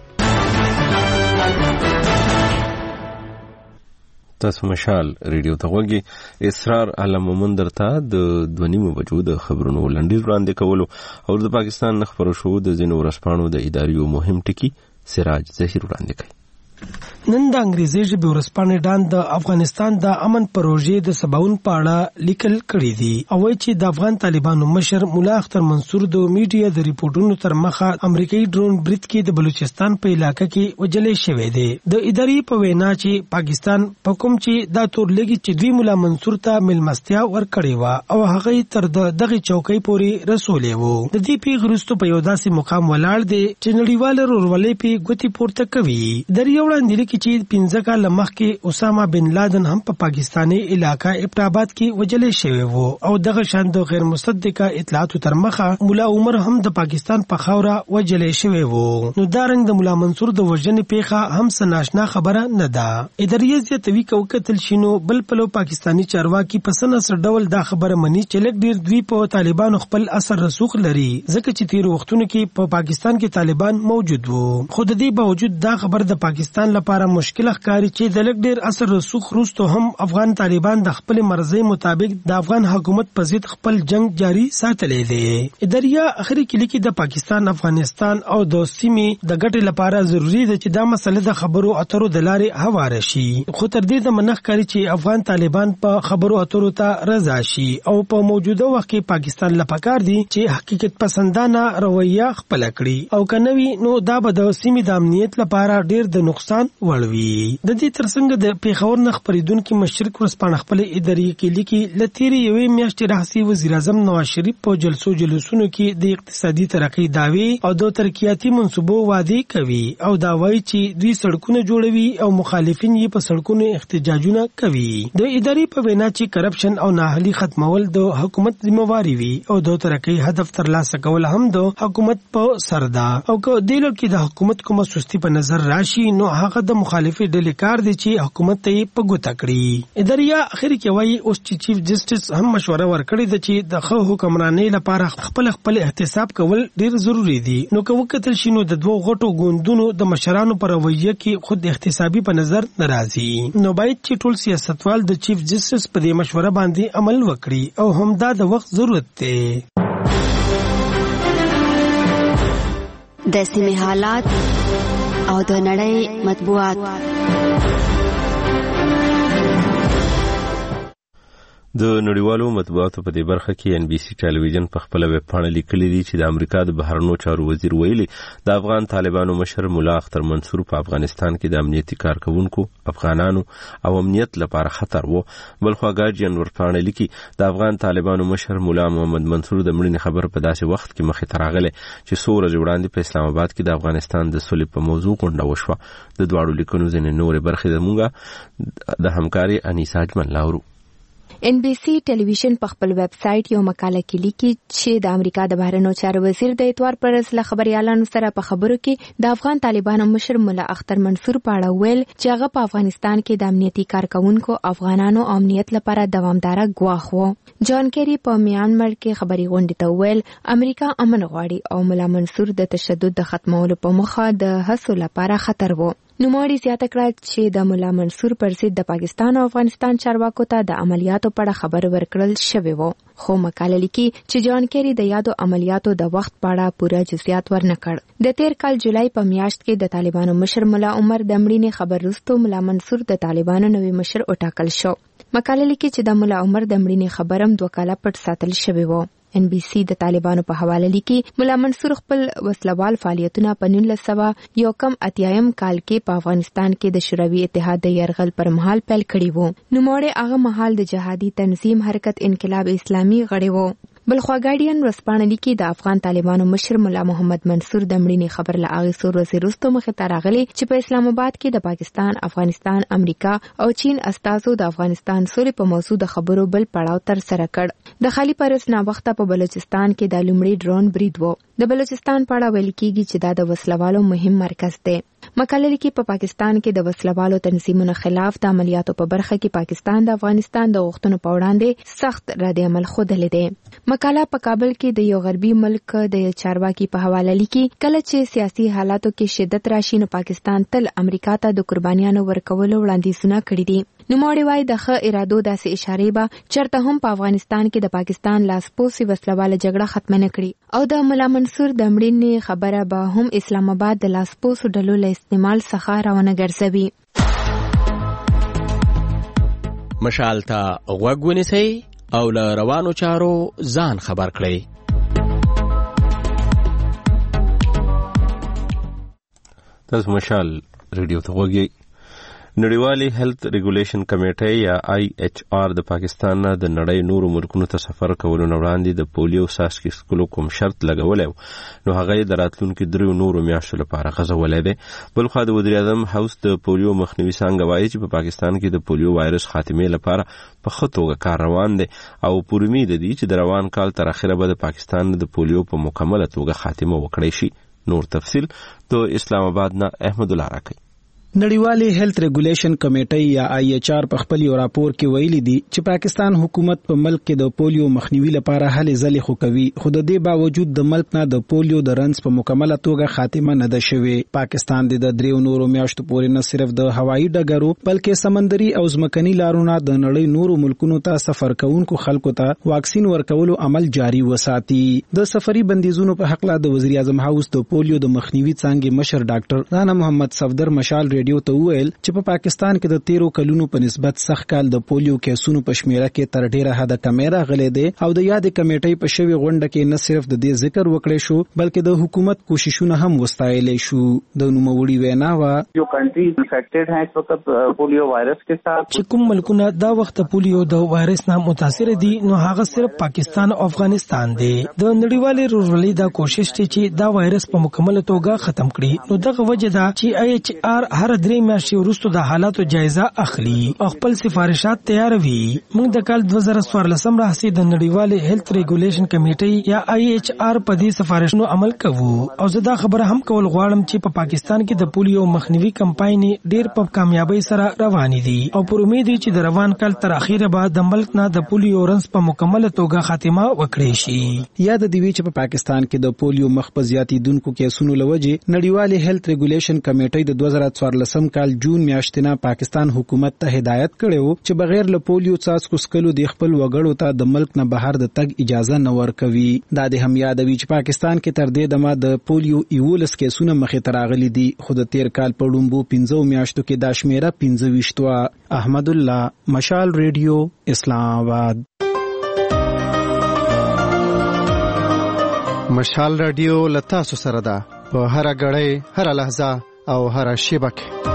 تاسو مشال ریډیو ته وګورئ. اسرار عالم مومن درته د 2:30 بجو د خبرونو لنډیز وړاندې کولو او د پاکستان خبرو شو د ځینو ورځپاڼو د اداري مهم ټکی سراج ظهیر وړاندې کوي. نن د انګریزي ژبې ورځپاڼې ډان د افغانستان د امن پروژې د سباون په اړه لیکل کړي دي او وایي چې د افغان طالبانو مشر مولا اختر منصور د میډیا د ریپورتونو تر مخه امریکایي ډرون برید کې د بلوچستان په علاقې کې وژل شوی دی. د ادارې په وینا چې پاکستان په کوم چې دا تورلګي چې دوی مولا منصور ته ملمستیا ورکړې و او هغه تر دغه چوکۍ پورې رسولې وو. د دې پیښې وروسته په یو داسې مقام ولاړ دی چې نړیوال ورولې په ګوتی پورته کوي. درې وړاندې چې 15 کال مخکې اسامه بن لادن هم په پاکستاني علاقہ ابټاباد کې وژل شوی وو او دغه شان د غیر مصدقه اطلاعاتو تر مخه مولا عمر هم د پاکستان په خاوره وژل شوی وو. نو دا رنګ د مولا منصور د وژنې پیښه هم سناشنا خبره نه ده. ادارې زیاتوي کوکتل شینو بل پلو پاکستاني چارواکي په سنسر ډول دا خبره مني چې لږ ډیر دوی په طالبانو خپل اثر رسوخ لري ځکه چې تیر وختونو کې په پاکستان کې طالبان موجود وو. خو د دې باوجود دا خبر د پاکستان لپاره مشکل ښکاري چې د لږ ډیر اثر رسوخ وروسته هم افغان طالبان د خپل مرزي مطابق د افغان حکومت په ضد خپل جنگ جاری ساتلی دی. اداریا اخري کې لیکي د پاکستان افغانستان او د سیمې د ګټې لپاره ضروری ده چې دا مسله د خبرو اترو د لارې هواره شي. خو تر دې د منخ کاری چې افغان طالبان په خبرو اترو ته رضا شي او په موجوده وخت کې پاکستان لپاره دي چې حقیقت پسندانه رویه خپل کړي او کنوي نو دا به د سیمې د امنیت لپاره ډیر د نقصان نقصان وړوي. د دې ترڅنګ د پیښور نه خبرېدونکو مشرک ورسپانه خپل ادارې کې لیکي لتیری یوې میاشتې راهیسې وزیر اعظم نواز شریف په جلسونو کې د اقتصادي ترقۍ دعوی او د ترقیاتي منصوبو وعده کوي او دا وایي چې دوی سړکونه جوړوي او مخالفین یې په سړکونو احتجاجونه کوي. د ادارې په وینا چې کرپشن او نااهلي ختمول د حکومت ذمہواری وي او د ترقۍ هدف ترلاسه کول هم د حکومت په سر ده او که د لکه د حکومت کومه سستی په نظر راشي نو هغه د مخالفي ډلې کار دی چې حکومت ته یې په ګوته کړي. ادارې اخر کې وایي اوس چې چیف جسټس هم مشوره ورکړې ده چې د ښه حکمرانۍ لپاره خپل احتساب کول ډیر ضروری دي. نو که وکتل شي نو د دوه غټو ګوندونو د مشرانو پر رویه کې خود احتسابي په نظر ناراضي. نو باید چې ټول سیاستوال د چیف جسټس په دې مشوره باندې عمل وکړي او همدا د وخت ضرورت دی. د سیمې حالات او د نړۍ مطبوعات. د نړیوالو مطبوعاتو په دې برخه کې ان بي سي ټلویزیون په خپل ویب پاڼه لیکلي دي چې د امریکا د بهرنیو چارو وزیر ویلي د افغان طالبانو مشر مولا اختر منصور په افغانستان کې د امنیتي کارکونکو افغانانو او امنیت لپاره خطر وو. بلخوا ګارډین ورپاڼه لیکي د افغان طالبانو مشر مولا محمد منصور د مړینې خبر په داسې وخت کې مخې ته راغلی چې څو ورځې وړاندې په اسلام آباد کې د افغانستان د صلح په موضوع غونډه وشوه. د دواړو لیکنو ځینې نورې برخې زموږ د همکاري انیسا اجمل لاورو. ان بي سي ټلویزیون په خپل ویب سټ یو مقاله کې لیکي چې د امریکا د بهرنیو چارو وزیر د اتوار پر ورځ له خبريالانو سره په خبرو کې د افغان طالبانو مشر مولا اختر منصور په اړه ویل چې هغه په افغانستان کې د امنیتي کارکونکو افغانانو امنیت لپاره دوامداره ګواښ و. جان کیری په میانمار کې خبري غونډې ته ویل امریکا امن غواړي او مولا منصور د تشدد د ختمولو په موخه د هڅو لپاره خطر و. نوموړي زیاته کړه چې د مولا منصور پر ضد د پاکستان او افغانستان چارواکو ته د عملیاتو په اړه خبر ورکړل شوی و. خو مقاله لیکي چې جان کیری د یادو عملیاتو د وخت په اړه پوره جزئیات ورنکړ. د تیر کال جولای په میاشت کې د طالبانو مشر مولا عمر د مړینې خبر وروسته مولا منصور د طالبانو نوی مشر وټاکل شو. مقاله لیکي چې د مولا عمر د مړینې خبرم 2 کاله پټ ساتل شوی و. ان بي سي د طالبانو په حواله لیکي مولا منصور خپل وسلوال فعالیتونه په 1981 کال کې په افغانستان کې د شوروي اتحاد د یرغل پر مهال پیل کړی وو. نوموړی هغه مهال د جهادي تنظیم حرکت انقلاب اسلامي غړی وو. بلخوا ګارډین ورسپانه لیکي د افغان طالبانو مشر مولا محمد منصور د مړینې خبر له هغې څو ورځې وروسته مخې ته راغلی چې په اسلام آباد کې د پاکستان، افغانستان، امریکا او چین استازو د افغانستان سولې په موضوع د خبرو بل پړاو ترسره کړ. د خالي پرس ناوخته په بلوچستان کې د لومړي ډرون برید و. د بلوچستان په اړه ویل کېږي چې دا د وسلوالو مهم مرکز دی. مقاله لیکي په پاکستان کې د وسلوالو تنظیمونو خلاف د عملیاتو په برخه کې پاکستان د افغانستان د غوښتنو په وړاندې سخت رد عمل ښودلی دی. مقاله په کابل کې د یو غربي ملک د چارواکي په حواله لیکي کله چې سیاسي حالاتو کې شدت راشي نو پاکستان تل امریکا ته د قربانیانو ورکولو وړاندیزونه کړي دي. نوموړي وايي د ښه ارادو داسې اشارې به چېرته هم په افغانستان کې د پاکستان لاسپوڅې وسلواله جګړه ختمه نه کړي او د مولا منصور د مړینې خبره به هم اسلام آباد د لاسپوڅو ډلو له استعمال څخه راونه ګرځوي. مشال ته غوږ ونیسئ او له روانو چارو ځان خبر کړئ. تاسو مشال ریډیو ته غوږی. نړیوالي هیلث ریګولیشن کمیټه یا IHR د پاکستان نه د نړۍ نورو ملکونو ته سفر کولو نه وړاندې د پولیو څاڅکي څښلو کوم شرط لګولی نو هغه یې د راتلونکي 3 نورو میاشتو لپاره غځولی دی. بلخوا د وزیر اعظم هاوس د پولیو مخنیوي څانګه وایي چې په پاکستان کې د پولیو وایرس خاتمې لپاره په ښه توګه کار روان دی او پوره امید دی چې د روان کال تر اخره به د پاکستان د پولیو په مکمله توګه خاتمه وکړی شي. نور تفصیل د اسلام آباد نه احمد الله راکړي. نړیوالي هیلث ریګولیشن کمیټه یا IHR په خپل یو راپور کې ویلي دي چې پاکستان حکومت په ملک کې د پولیو مخنیوي لپاره هلې ځلې خو کوي خو د دې باوجود د ملک نه د پولیو د رنځ په مکمله توګه خاتمه نه ده شوې. پاکستان د 3 نورو میاشتو پورې نه صرف د هوایي ډګرو بلکې سمندري او ځمکني لارونو د نړۍ نورو ملکونو ته سفر کوونکو خلکو ته واکسین ورکولو عمل جاري وساتي. د سفري بندیزونو په حق له د وزیر اعظم هاوس د پولیو د مخنیوي څانګې مشر ډاکټر رانا محمد صفدر مشال ریډیو ته وویل چې په پاکستان کې د 13 کلونو په نسبت سخت کال د پولیو کیسونو په شمیره کې تر ډیره حد کمی راغلی دی او د یاد کمیټې په شوی غونډه کې نه صرف د دې ذکر وکړی شو بلکې د حکومت کوششونه هم وستایلی شو. د نوموړي وینا وا جو کنټریز افیکټډ ہیں اس وخت پولیو وایرس کے ساتھ چې کوم ملکونه دا وخت پولیو د وایرس نه متاثر دي نو هغه صرف پاکستان او افغانستان دی. د نړیوالې ورورولۍ دا کوشش دی چې دا وایرس په مکمل توګه ختم کړي. نو دغه وجه دا چې IHR هر 3 میاشتې وروسته د حالاتو جایزه اخلي او خپل سفارشات تیاروي. موږ د کال 2014 راهیسې د نړیوالې هیلث ریګولیشن کمیټې یا IHR په دې سفارشونو عمل کوو او زه دا خبره هم کول غواړم چې په پاکستان کې د پولیو مخنیوي کمپاین ډیر په کامیابی سره روان دي او پر امید دی چې د روان کال تر اخیره به د ملک نه د پولیو رنس په مکمل توګه خاتمه وکړي شي. یاد دی چې په پاکستان کې د پولیو مخ په زیاتیدونکو کیسونو لوجه نړیوالې هیلث ریګولیشن کمیټې د 2014 کال جون میاشتې نه پاکستان حکومت ته هدایت کړو چې بغیر له پولیو څاڅکو څکلو د خپل وګړو ته د ملک نه بهر د تګ اجازه نه ورکوي. دا د هم یادوي چې پاکستان کې تر دې دمه د پولیو 11 کیسونه مخې ته راغلي دي خو د 13 کال په لومبو 15 میاشتو کې دا شمیره 25. احمد الله، مشال ریډیو، اسلام آباد. مشال ریډیو لتا سره ده په هر غړې، هر لحظه او هر شیبه کې.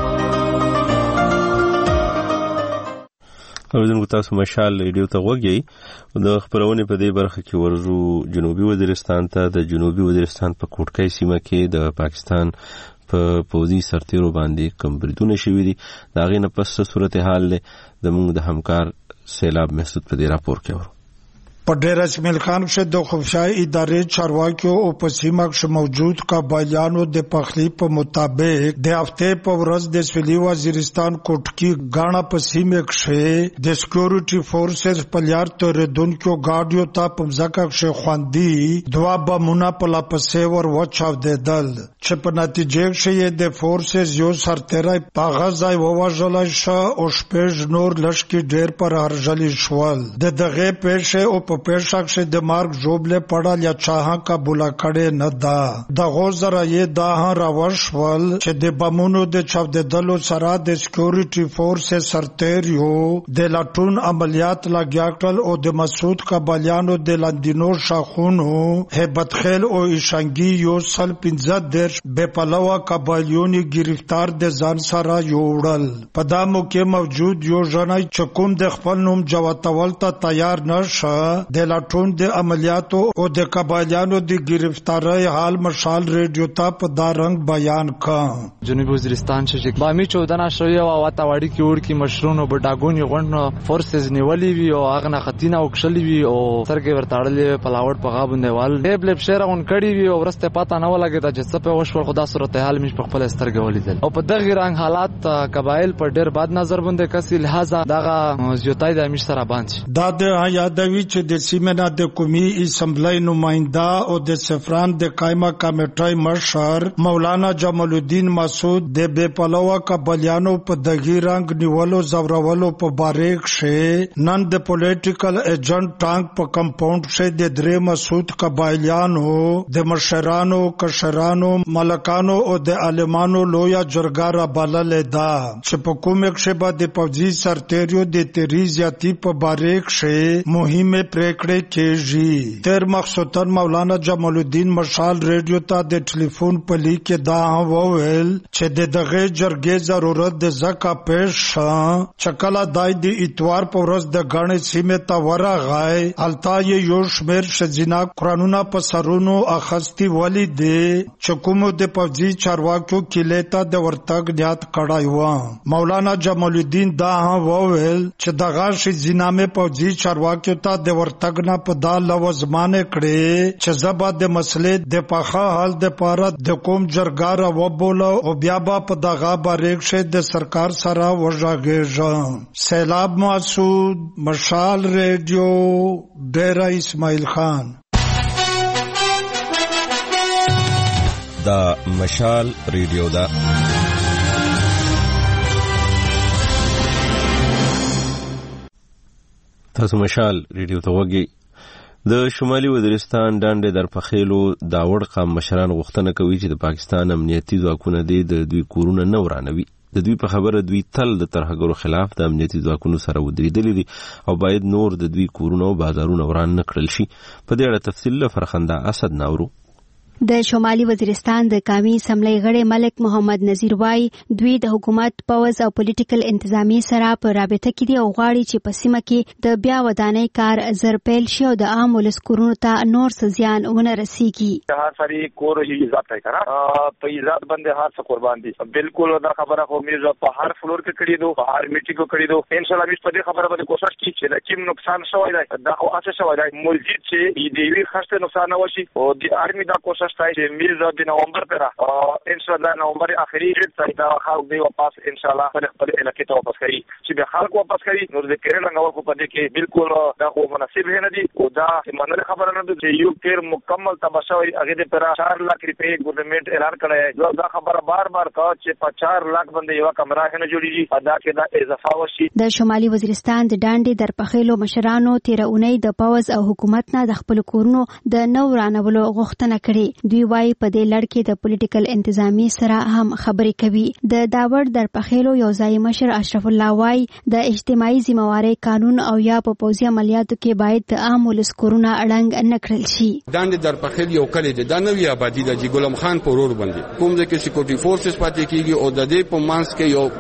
اوریدونکو تاسو مشال ریډیو ته وګورئ. د خبرونه په دې برخه کې ورزو جنوبي وزیرستان ته. د جنوبي وزیرستان په کوټکای سیمه کې د پاکستان په پوزي سرتیرو باندې کوم بریدونه شوي دي. دا غي نه پس صورتحال له زموږ د همکار سیلاب محسود په دې راپور کې ورو. په ډیر اسماعیل خان شه د خفشای ادارې چارواکیو او په سیمه کې موجود قبایلیانو د پخلی په مطابق د هفته په ورځ د سویلي وزیرستان کوټکی غاڼه په سیمه کې د سکیورټي فورسز په لار تر دونکو گاډیو ته په ځکه کې خواندي دوا بمونه په لاپسې ور وچاو دیدل چې په نتیجه کې د فورسز یو سرتیری په غزای وواژل شو او شپږ نور لشکې ډیر پر هرجلی شول. د دغه پېښه او په پیشک سے د مارک جوبله پڑا یا چاہا کا بولا کړي نه دا د غوزره یې دا راوښول چې د بمونو د چاو د دلو سره د سکیورټي فورس سرتیریو د لاټون عملیات لګیاکل او د مسعود قبالیانو د لاندینو شاخونو هیبت خیل او ایشانګي یو سل 15 به پلوا قبالیونی گرفتار د ځان سره یوړل. په دامو کې موجود یو ژوندۍ چکم د خپل نوم جواتول ته تیار نشه د لاټون د عملیاتو او د قبایلیانو د گرفتاری حال مشال ریډیو ته په دا رنگ بیان کړ. جنوبي وزیرستان چې بامی 14 شوی او واتاوړی کې ورکی مشرونو بډاګونی غونډه فورسز نیولې وی او هغه نه خطینه او کښلې وی او سرګې ورتاړلې پلاوړ په غابندې وال ډېبل شهرون کړي وی او ورسته پاته نه ولګی چې څه په وشو خدا صورتحال مش په خپل سترګې ولیدل او په دغه رنگ حالات قبایل پر ډېر بد نظر باندې کسي لہذا دغه زیاتای د امیر سره باندې دا د یادوي چې د سیمه د قومي اسمبلی نماینده او د سفران د قائمه کمیټې مشر مولانا جمال الدین مسعود د بے پلوه قبایلیانو په دغه رنگ نیولو زورولو په باریک شه نن د پولیټیکل ایجنټ ټانک په کمپاوند شه د درې مسعود قبایلیانو د مشرانو کشرانو ملکانو او د عالمانو لویا جرګه را بلل دا چې په کومه کې به د پوځي سرتیرو د تریزیاتی په باریک شه مهمه پریکړې کېږي. تر مخصوصن مولانا جمال الدین مشال ریډیو ته د ټلیفون په لیک کې دا وویل چې د دغه جرګې ضرورت د زکه پېښ چکلا دای د اتوار په ورځ د غاڼې سیمه ته ورغای التا یو شمیر شجنا قانونا په سرونو اخستی ولی دی چې کوم د پوځي چارواکو کلیتا د ورتګ نیت کړای و. مولانا جمال الدین دا وویل چې دغه شجنامه پوځي چارواکو ته د ورتګ نه په دا لوزمانه کړي چې زبا د مسلې د پخا حل د پاره د کوم جرګار و بوله او بیا په دغه باریک شه د سرکار سره وژاګېږي. سیلاب مسعود، مشال ریډیو، ډیرا اسماعیل خان. دا مشال ریډیو دا تاسو مشال ریډیو ته وګورئ. د شمالي وزیرستان ډانډې درپخیلو داوړ قام مشران غوښتنه کوي چې د پاکستان امنیتي ځواکونه د دوی کورونه نه ورانوي. د دوی په خبره دوی تل د ترهګرو خلاف د امنیتي ځواکونو سره ودرېدلي دي او باید نور د دوی کورونه او بازارونه وران نه کړل شي. په دې اړه تفصیل له فرخنده اسد ناورو. د شمالي وزیرستان د قومي اسمبلی غړی ملک محمد نذیر وای دوی د حکومت پوز او پولیټیکل انتظامی سره په رابطه کې دي او غواړي چې په سیمه کې د بیا ودانۍ کار زر پیل شي او د عام ولس کورونو ته نور څه زیان ونه رسیږي. هر سری کور یې عزت کوي کنه په عزت باندې هر څه قربان دي. بالکل دا خبره خو موږ په هر فلور کې کړی دو، په هر میټینګ کې کړی دو. ان شاء الله موږ په دې خبره باندې کوشش کوي چې کوم نقصان شوی دی دا او اساس شوی دی مسجد چې دې وی خسته نقصان نه وشي او د ارمی دا کوشش کوي چې موږ د نومبر پر ان شاء الله نومبر اخري ډیټ ته دا خلک دی واپس ان شاء الله خپل علاقې ته واپس کوي چې به خلک واپس کوي. نو د کېرل نو په دې کې بالکل دا خو مناسب نه دي او دا منل خبره نه ده چې یو کېر مکمل تباشوي هغه دې پر 4 لک روپے ګورنمنت اعلان کړی. دا خبره بار بار کا چې په 4 لک باندې یو کمره نه جوړیږي ادا کې دا اضافه وشي. د شمالي وزیرستان د ډانډي درپخېلو مشرانو 13 اونۍ د پوز او حکومت نه د خپل کورونو د نو رانولو غوښتنه کړې. دوی وايي په دې لړ کې د پولیټیکل انتظامی سره هم خبرې کوي. د داوړ درپخېلو یو ځای مشر اشرف الله وايي د اجتماعي ذمہواری قانون او یا په پوزي عملیاتو کې باید د عام ولس کورونه اړنګ نه کړل شي. داندې درپخېل یو کلی دی، دا نوې آبادی د ګلم خان په ورور باندې کوم ځای کې سکیورټي فورسز پاتې کیږي او د دې په مانس کې یو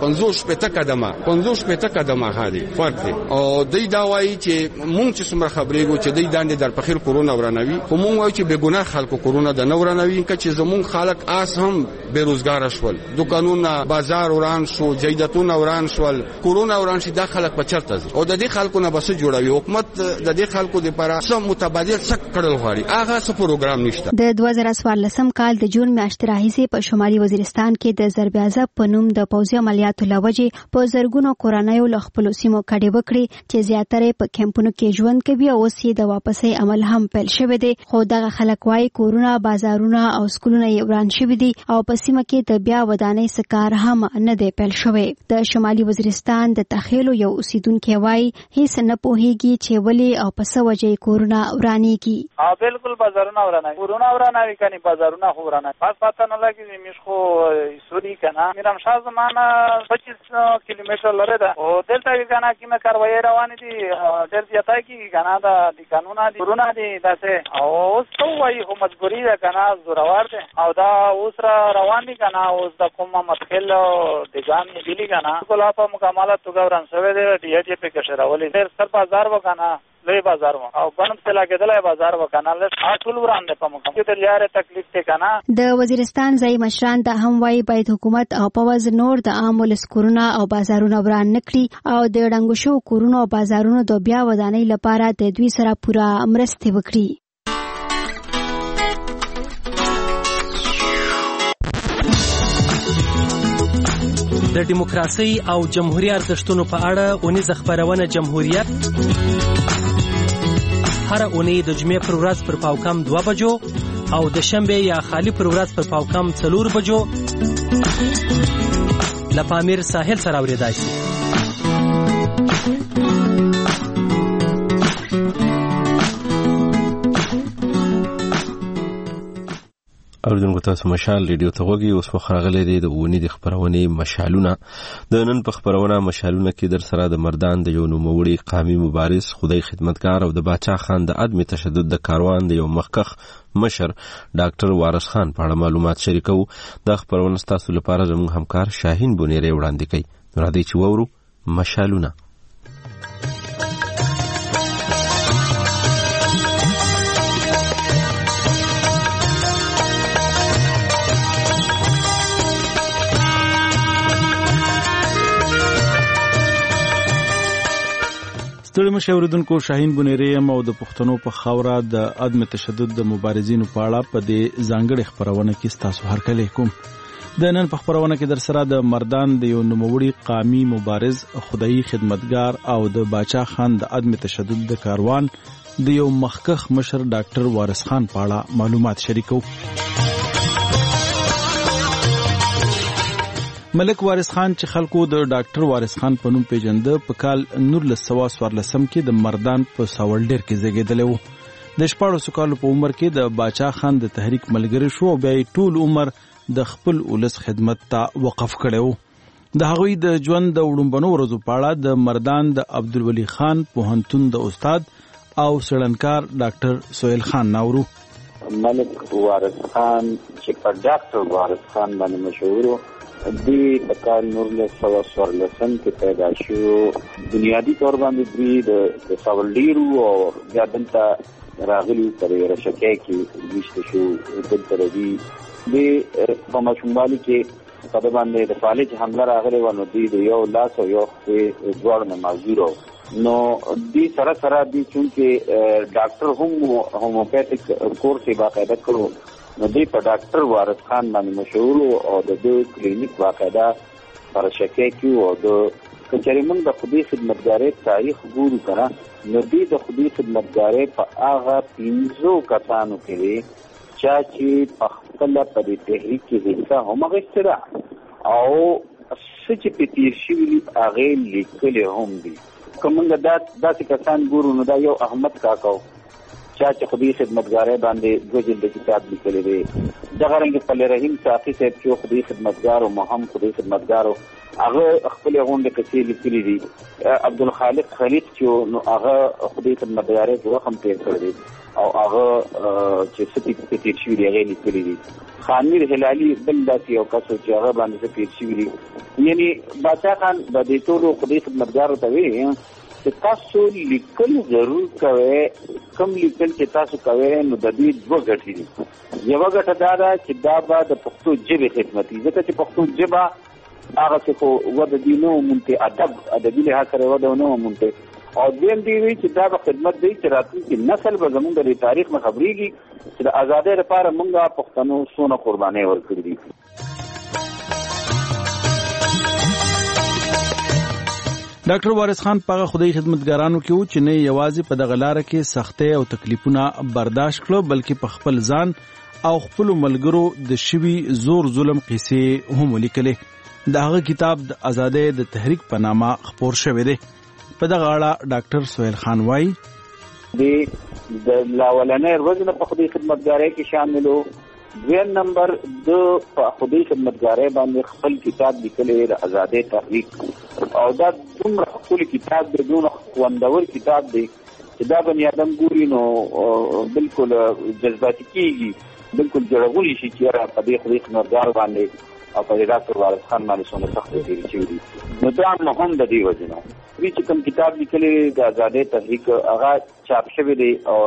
50 قدمه هالي فرق دی. او دوی دا وايي چې مونږ چې څومره خبرې وو چې دوی داندې درپخېل کورونه ورانوي، خو مونږ وایو چې بے ګناه خلکو کورونه د نو ورانوي چې زمون خلک آس هم بیروزګار شول، دکانونه بازار وران شو، جیدتونه وران شول، کورونه وران شي. دا خلک په چرته دي او د دې خلکو نه بس جوړوي. حکومت د دې خلکو لپاره سم متبادل څک کړل غواړي، هغه څه پروګرام نشته. د 2014 کال د جون میاشتې راهیسې په شمالي وزیرستان کې د ضرب عذاب په نوم د پوځي عملیاتو لوجې په زرګونو کورنیو له خپل سیمو کډې وکړي چې زیاتره په کمپونو کې ژوند کوي او اوس یې د واپسې عمل هم پیل شوی دی. خو دغه خلک وايي کورونه، بازارونه او سکولونه یې وران شوي دي او په سیمه کې د بیا ودانۍ سکار هم نه دی پیل شوی. د شمالي وزیرستان د تخیلو یو اوسیدونکو وايي هیڅ نه پوهیږي چې ولې او په څه وجه کورونه ورانېږي. بالکل بازارونه ورانه، کورونه ورانه کني، بازارونه خو ورانه. پس پته نه لګي مش خو سوري کنه میرم شاه زمانہ 25 کیلومتر لره ده او دلته کنه کیمه کاروایی روان دي ډېر زیاتای کی کنه دا د قانونا دي کورونه دي داسه او څو وايي هم مجبوری ده کنه زوروار ده او دا اوس را روان دي کنه اوس د کومه متخل دګان دی کنه کولا په مکمله توګه وران شوی دی ډی ایچ په کې شراولې ډېر سر بازار وکنه لوی بازار او بنم سلا کېدلای بازار وکنه له ټول وران ده په مکمله کې لاره تکلیف ته کنه. د وزیرستان ځای مشران د هم وايي باید حکومت او پوز نور د عام ولس کورونه او بازارونه وران نکړي او د ډنګو شو کورونو او بازارونو د بیا ودانۍ لپاره د دوی سره پوره مرسته وکړي. د دیموکراسي او جمهوریت ارزښتونو په اړه اونیزه خبرونه جمهوریت هر اونۍ د جمعې پر ورځ پر پاوکم 2 بجو او د شنبه یا خالی پر ورځ پر پاوکم 4 بجو لپامیر ساحل سره اوریدای شي. اوریدونکو تاسو مشال ریډیو ته غوږی اوس مخراغله دی د ونی د خبرونه مشالونه. د نن په خبرونه مشالونه کې در سره د مردان د یو نوموړي قومي مبارز خدای خدمتګار او د باچا خان د عدم تشدد د کاروان د یو مخکخ مشر ډاکټر وارث خان په اړه معلومات شریکو. د خبرونه تاسو لپاره زموږ همکار شاهین بونیری وړاندې کوي. راځئ چې وورو مشالونه. ستړي مشه اوریدونکو، شاهین بونیری یم او د پښتنو په خاوره د عدم تشدد د مبارزینو په اړه په دې ځانګړي خبرونه کې تاسو هرکلی کوم. د نن په خبرونه کې در سره د مردان د یو نوموړي قومي مبارز خدای خدمتګار او د باچا خان د عدم تشدد د کاروان د یو مخکخ مشر ډاکټر وارث خان په اړه معلومات شریکو. ملک وارث خان چې خلکو د ډاکټر وارث خان په نوم پیژنده په کال 1914 کې د مردان په ساولډر کې زیږیدلی و. د 14 کالو په عمر کې د باچا خان د تحریک ملګری شو او بیا ټول عمر د خپل ولس خدمت ته وقف کړی و. د هغوی د ژوند د وړومبنو ورځو په اړه د مردان د عبدالولي خان پوهنتون د استاد او څېړنکار ډاکټر سهیل خان ناورو. ملک وارث خان چې په ډاکټر وارث خان باندې مشهور دی په کال 1914 کې پیدا شو. بنیادی طور باندې دی د ساولډیرو او بیا دلته راغلي تر رشکې کې ویشته شو. دلته دی په ماشوموالي کې په دې باندې د فالج حمله راغلی و نو دی د یو لاس او یو دواړو نه معذور نو دی سره سره دی چونکې ډاکټر هم هوموپیتیک کورس یې باقاعده کړو نو دی په ډاکټر وارث خان باندې مشهور او د کلینیک باقاعده پر شکه کې او د کچري موږ د خودي خدمتګارۍ تاریخ ګورو کنه نو دی د خودي خدمتګارۍ په هغه 15 کسانو کې چې په خپل په دې تحریک کې حصہ هم غوښتل او چې په تیر شي هغه لیکل هم دي. کومه داسې کسان ګورو نو دا یو احمد کاکاو چې خودي خدمتګارۍ باندې دوه جلد کتاب لیکلی دی. دغه رنګ فل رحیم صافي صاحب چې خودي خدمتګار او مهم خودي خدمتګار هغه خپل غونډه کې لیکلي دي. عبدالخالق خلیق چې نو هغه خودي خدمتګارۍ په وخت تیر کړی او هغه چې سپیک تیر شوی دی هغه لیکلي دي. خانمیر هلالي بل داسې یو کس چې هغه باندې تیر شوی دی. یعنی باچا خان د دې ټولو خودي خدمتګارو ته وی چې تاسو لیکل ضرور کوئ. کم لیکل چې تاسو کوئ نو د دې دوه ګټې دي. یوه ګټه دا ده چې دا به د پښتو ژبې خدمتي ځکه چې پښتو ژبه هغه څه خو وده دي نه مونته ادبي لحاظ سره وده نه مونته او دیم دی وی چې دا به خدمت دی چې راتلونکي نسل به زموږ د تاریخ نه خبرېږي چې د آزادۍ لپاره موږ پښتنو څونه قربانۍ ورکړې دي. ډاکټر وارث خان په خدای خدمتګارانو کې و چې نه یوازې په دغه لار کې سختۍ او تکلیفونه برداشت کړو بلکې په خپل ځان او خپل ملګرو د شوی زور ظلم قصې هم ولیکلې. دغه کتاب د آزادۍ د تحریک په نامه خپور شوی دی. په دغه اړه ډاکټر سهیل خان وایي د لاولنې ورځې په خدای خدمتګارۍ کې شاملو. دویم نمبر د خودي خدمتګارۍ باندې خپل کتاب لیکلی د آزادۍ تحریک او دا دومره خپل کتاب دی دومره خوندور کتاب دی چې دا بني آدم ګوري نو بالکل جذباتي کېږي بالکل جوړولی شي چې په دې خودي خدمتګار باندې او په ډاکټر وارث خان باندې څومره سخت دي چې نو دا مهم د دې وجه نه چې کوم کتاب لیکلی د آزادۍ تحریک هغه چاپ شوی دی او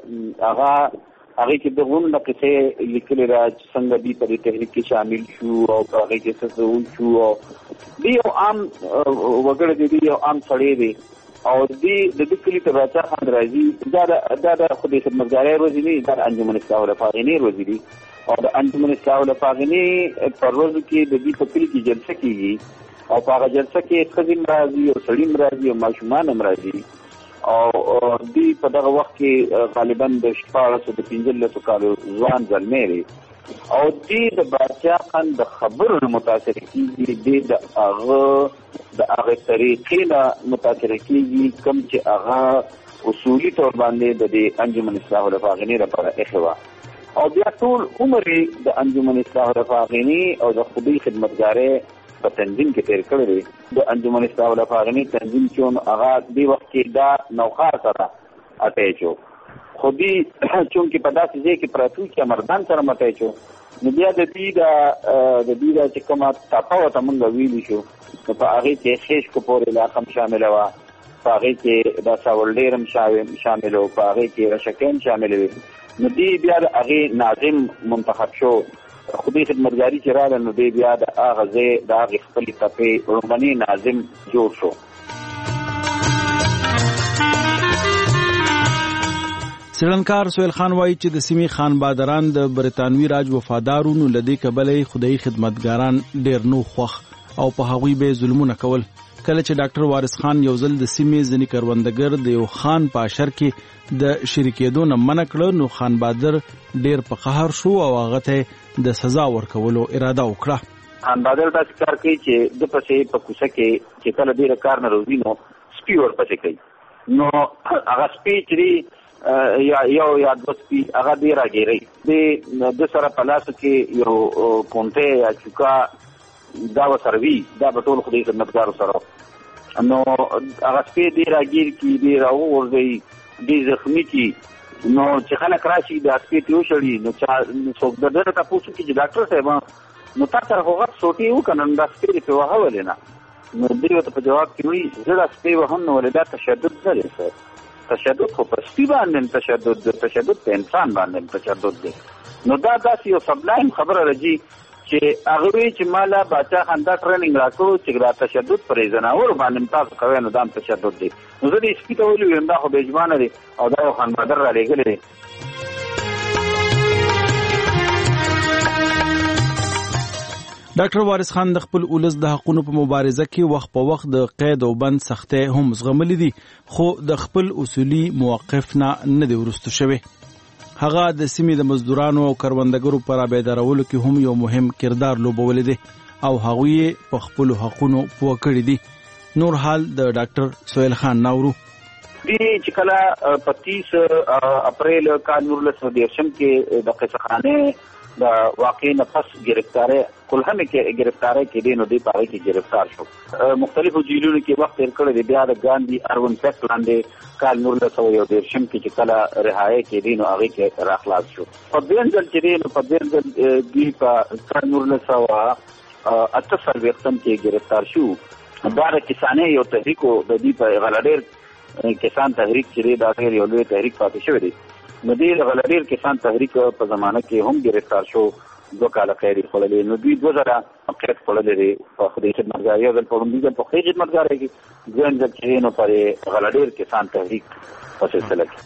هغه کې د غونډه کې لیکل راځي څنګه دی په تحریک کې شامل شو او هغه کې څه شو دی یو عام وګړی دی یو عام سړی دی او دی د دې کلی ته راځي خان راځي دا خودي خدمتګارۍ ورځ دی دا انجمن اصلاح الافاغنی ورځ دی او د انجمن اصلاح الافاغنی پر ورځ کې د دې په کلی کې جلسه کیږي او په هغه جلسه کې خزم راځي او سړی راځي او ماشومان هم راځي او دی په دغه وخت کې غالبا د 1415 کالو ځوان زلمی او دی د بادشاہ خان د خبرو متاثر کیږي د هغه طریقې نه متاثر کیږي کوم چې هغه اصولي تور باندې د انجمن اصلاح الافاغنی لپاره اخوا او بیا ټول عمر د انجمن اصلاح الافاغنی او د خودي خدمتګارۍ په تنظیم کې تیر کړی دی. د انجمن اصلاح الافاغنی تنظیم چې هغه دی وخت کې دا نوخار سره اټیچو خودي چونکې په داسې ځای کې پراتو چې مردان سره مټیچو نو بیا د دې چې کومه تاپا وته مونږ ویلی شو نو په هغې کې خیش کپور علاقه هم شامله وه په هغې کې دا ساولډیر هم شامل و په هغې کې رشکې هم شامل وي نو دی بیا د هغې ناظم منتخب شو. خودي خدمتګاري چې راغله نو دی بیا د هغه ځای د هغې خپلې تپې لومړنی ناظم جوړ شو. څېړنکار سهیل خان وایي چې د سیمې خان بادران د برطانوي راج وفادارو نو له دې کبله خدای خدمتګاران ډېر نو خوښ او په هغوی به ظلمونه کول. کله چې ډاکټر وارث خان یو ځل د سیمې ځینې کروندګر د یو خان په اشر کې د شریکېدو نه منع کړه نو خان بادر ډېر په قهر شو او هغه ته د سزا ورکولو اراده وکړه. خان بادر داسې کار کوي چې د پسې په کوڅه کې چې کله ډېر کار نه روزي نو سپي ورپسې کوي نو هغه سپي چې یو یا دوه سپي هغه ډېر راګیري د سره په لاسو کې یو کونټۍ یا چوکا دا وسروي دا به ټول خدای خدمتګارو سره نو هغه سپی ډېر راګیر کي ډېر راوغورځوي ډېر زخمي کي نو چې خلک راشي دا سپی ته وشړي نو څوک د ده ته پوښتنه کوي چې ډاکټر صاحب نو تا سره خو غټ سوټي وکړه نو دا سپی دې پرې وهه ولې نه نو دوی ورته په جواب کې وایي زه دا سپی وهم نو ولې دا تشدد نه دی سر تشدد خو په سپي باندې تشدد په انسان باندې تشدد دی نو دا داسې یو سبلایم خبره راځي چې هغه وی چې مالا باچا خان دا ټریننګ راکړو چې دا تشدد پرې زناور باندې تاسو کوي نو دا تشدد دی نو زه دې سپي ته ویلم دا خو بېجمانه دی او دا خان بدر را لېږلی دی. ډاکټر وارث خان د خپل ولس د حقونو په مبارزه کې وخت په وخت د قید او بند سختۍ هم زغملې دي خو د خپل اصولي موقف نه دی ورستو شوی. هغه د سیمې د مزدورانو او کروندګرو پر بیدارولو کې هم یو مهم کردار لوبولی دی او هغوی په خپل حقونو پوه کړي دي. نور حال د ډاکټر سهیل خان ناورو چې کله په 30 اپریل کال 1913 کې د قصخانه د واقع نفس گرفتاری کلهمه کې گرفتاری کې دي نو دی په کې گرفتار شو. مختلفو جیلونو کې وخت تیر کړی دی. بیا د ګاندی اروین فیکټ لاندې کال 1913 کې کله رهایی کې دي نو هغه کې راخلاص شو. په دین ځل چې نو په دین ځل دی په کال 1948 کې گرفتار شو. دا د کسانه یو تحریکو د دې په غلډیر کسان تحریک چې دا غیر یو لوی تحریک پاتې شوی دی. نو دوی د غلډیر کسان تحریک په زمانه کې هم گرفتار شو. 2 کال قید خللې نو دوی 2000 قید خللې دي په خدای خدمتګار یو ځل په دې په خدای خدمتګار کې ځین ځکه نو پر غلډیر کسان تحریک په سلسله کې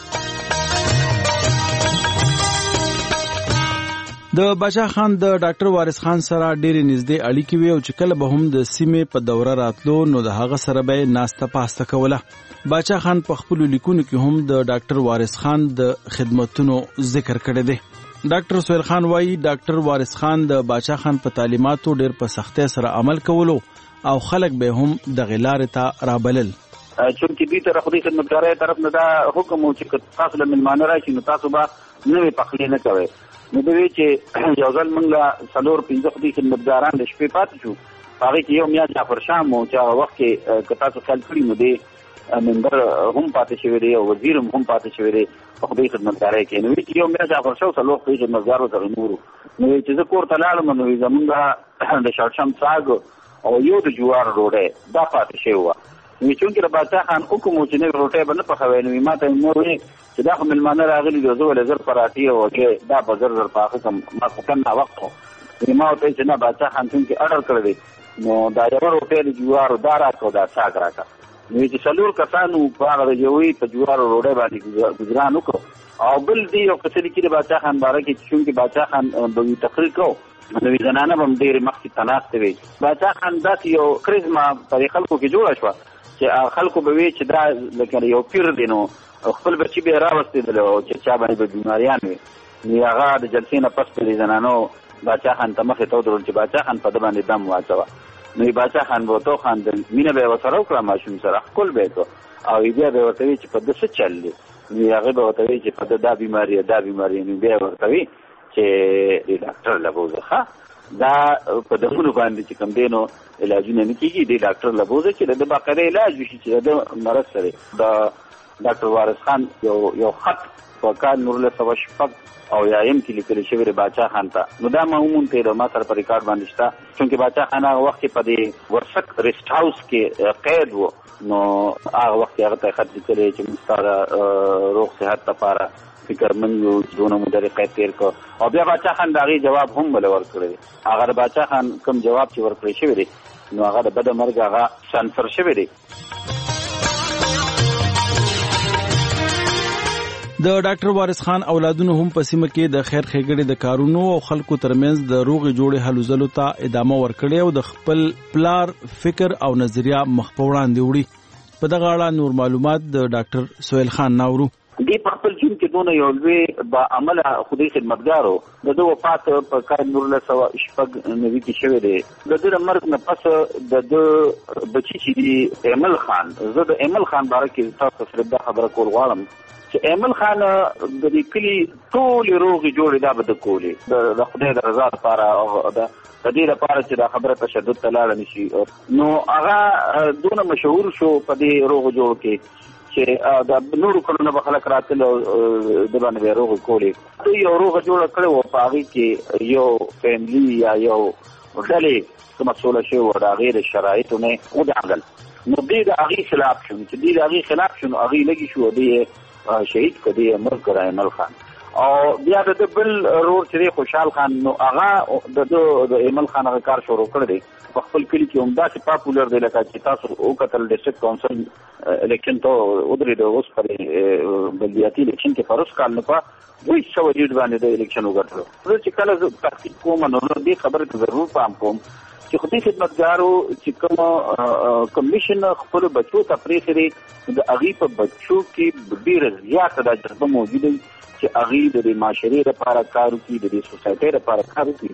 د باچا خان د ډاکټر وارث خان سره ډېرې نږدې اړیکې وي او چې کله به هم د سیمې په دوره راتلو نو د هغه سره به ناسته پاسته کوله. باچا خان په خپل لیکونو کې هم د ډاکټر وارث خان د خدمتونو ذکر کړی دی. ډاکټر سهیل خان وایي ډاکټر وارث خان د باچا خان په تعلیماتو ډېر په سختۍ سره عمل کولو او خلک به هم د غلارې ته رابلل. چونکې دوی ته خدای خدمتګارۍ طرف نه دا حکم و چې تاسو له مېلمانه راشي نو تاسو به نوې پخلی نه کوئ. نو دوی چې یو ځل موږ له 4-5 خدای خدمتګاران د شپې پاتې شو. هغې کې یو میا جعفر شاه مو چې هغه وخت کې که تاسو خیال کړي نو دی ممبر هم پاتې شوی دی او وزیر هم پاتې شوی دی په خدای خدمتګارۍ کې. نو چې یو میا جعفر شاه 4 خدای خدمتګارو سره نورو نو چې زه کور ته لاړم نو زمونږ د شړشم ساګ او یو د جوار ډوډۍ دا پاتې شوی وه. نو چونکې د باچا خان حکم و چې نوې روټۍ به نه پخوی نو ما ته مور ویې چې دا خو مېلمانه راغلي دي زه ولې زر پراټې او هګۍ دا به زر پاخه کړم. ما خو کم ناوخت و ما ورته چې نه باچا خان چونکې اډر کړی دی نو دا یوه روټۍ د جوارو دا راکړه او دا ساګ راکړه. نو چې 4 کسانو په هغه د یوې په جوارو روډۍ باندې ګزران وکړو. او بل دی یو قصه لیکي د باچا خان باره کې چونکې باچا خان به تقریر کوو نو زنانه به هم ډېرې مخکې تناستې وي. باچا خان داسې یو کرزما په خلکو کې جوړه شوه چې خلکو به وي چې دا لکه یو پیر دی نو خپل بچي به یې راوستېدل او چې چا باندې به بیماریان وي. نو هغه د جلسې نه پس په دې زنانو باچا خان ته مخې ته ودرول چې باچا خان په ده باندې دم واچوه. نو باچا خان به ورته وخاندل مینه به یې ورسره وکړه ماشوم سره ښکل به یې کړو او بیا به یې ورته وي چې په ده څه چل دی. نو هغې به ورته وي چې په ده دا بیماري دا بیماري. نو بیا یې ورته وي چې ډاکټر له بوځه ښه دا په دغونو باندې چې کوم دی نو علاجونه نه کېږي دی ډاکټر له بوځه چې د باقاعده علاج وشي چې د مرض سره. د ډاکټر وارث خان یو خط په کال 1906 او یایم کې لیکل شوی دی باچا خان ته. نو دا ما ومونته د ما سره په ریکارډ باندې شته چونکې باچا خان هغه وخت کې په دې ورسک ریسټ هاوس کې قید و. نو هغه وخت هغه ته خط لیکلی چې موږ ستا د روغ صحت لپاره فکرمند یو دونه موده قید تېر کړ. او بیا باچا خان د هغې جواب هم بله ورکړی دی. هغه د باچا خان کوم جواب چې ورکړی شوی دی نو هغه د بده مرګ هغه سانسر شوی دی. د ډاکټر وارث خان اولادونو هم په سیمه کې د خیر ښېګړې د کارونو او خلکو ترمنځ د روغې جوړې هلو ځلو ته ادامه ورکړې او د خپل پلار فکر او نظریه مخ په وړاندې وړي. په دغه اړه نور معلومات د ډاکټر سهیل خان ناورو. دی په خپل ژوند کې دونه یو لوی با عمله خدای خدمتګار و. د ده وفات په کال 1996 کې شوی دی. د ده د مرګ نه پس د ده بچي چې دی ایمل خان. زه د ایمل خان باره کې تاسو سره دا خبره کول غواړم چې ایمل خان د دې کلي ټولې روغې جوړې دا به ده کولې د خدای د رضا لپاره او د د دې لپاره چې دا خبره تشدد ته لاړه نشي. نو هغه دونه مشهور شو په دې روغ جوړ کې چې د نورو کلونو به خلک راتل او د باندې روغ کولې. دوی یو روغ جوړ کړی و، په هغې کې یو فیملي یا یو ډلې څه مسؤله شوي وو، د هغې د شرایطو نه ودانګل. نو دوی د هغې خلاف شو، چې دوی د هغې خلاف شو نو هغې لږې شو، دوی یې شهید کړ، دوی یې مړ کړ ایمل خان. او بیا د بل رور چې دی خوشحال خان، نو هغه د ایمل خان هغه کار شروع کړی دی په خپل کلي کې همداسې پاپولر دی لکه چې تاسو وکتل ډسټرکټ کونسل الیکشن ته ودرېد اوس پر بلدیاتي الیکشن کې په روس کال نه په 200 باندې د الیکشن وګټلو. زه چې کله تحقیق کوم نو دې خبرې ته ضرور پام کوم چې خو دې خدمتګارو چې کوم کمیشن خپل بچو ته پرېښی د هغې په بچو کې ډېره زیاته دا جذبه موجوده وي چې هغې د دې معاشرې لپاره کار وکړي، د دې سوسایټۍ لپاره کار وکړي.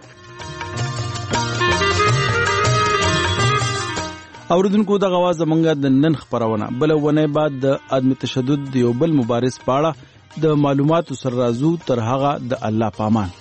اوریدونکو دغه आवाज زمونږ د نن خبرونه بل ونه بعد د عدم تشدد یو بل مبارز پاړه د معلوماتو سر رازو تر هغه د الله پامان.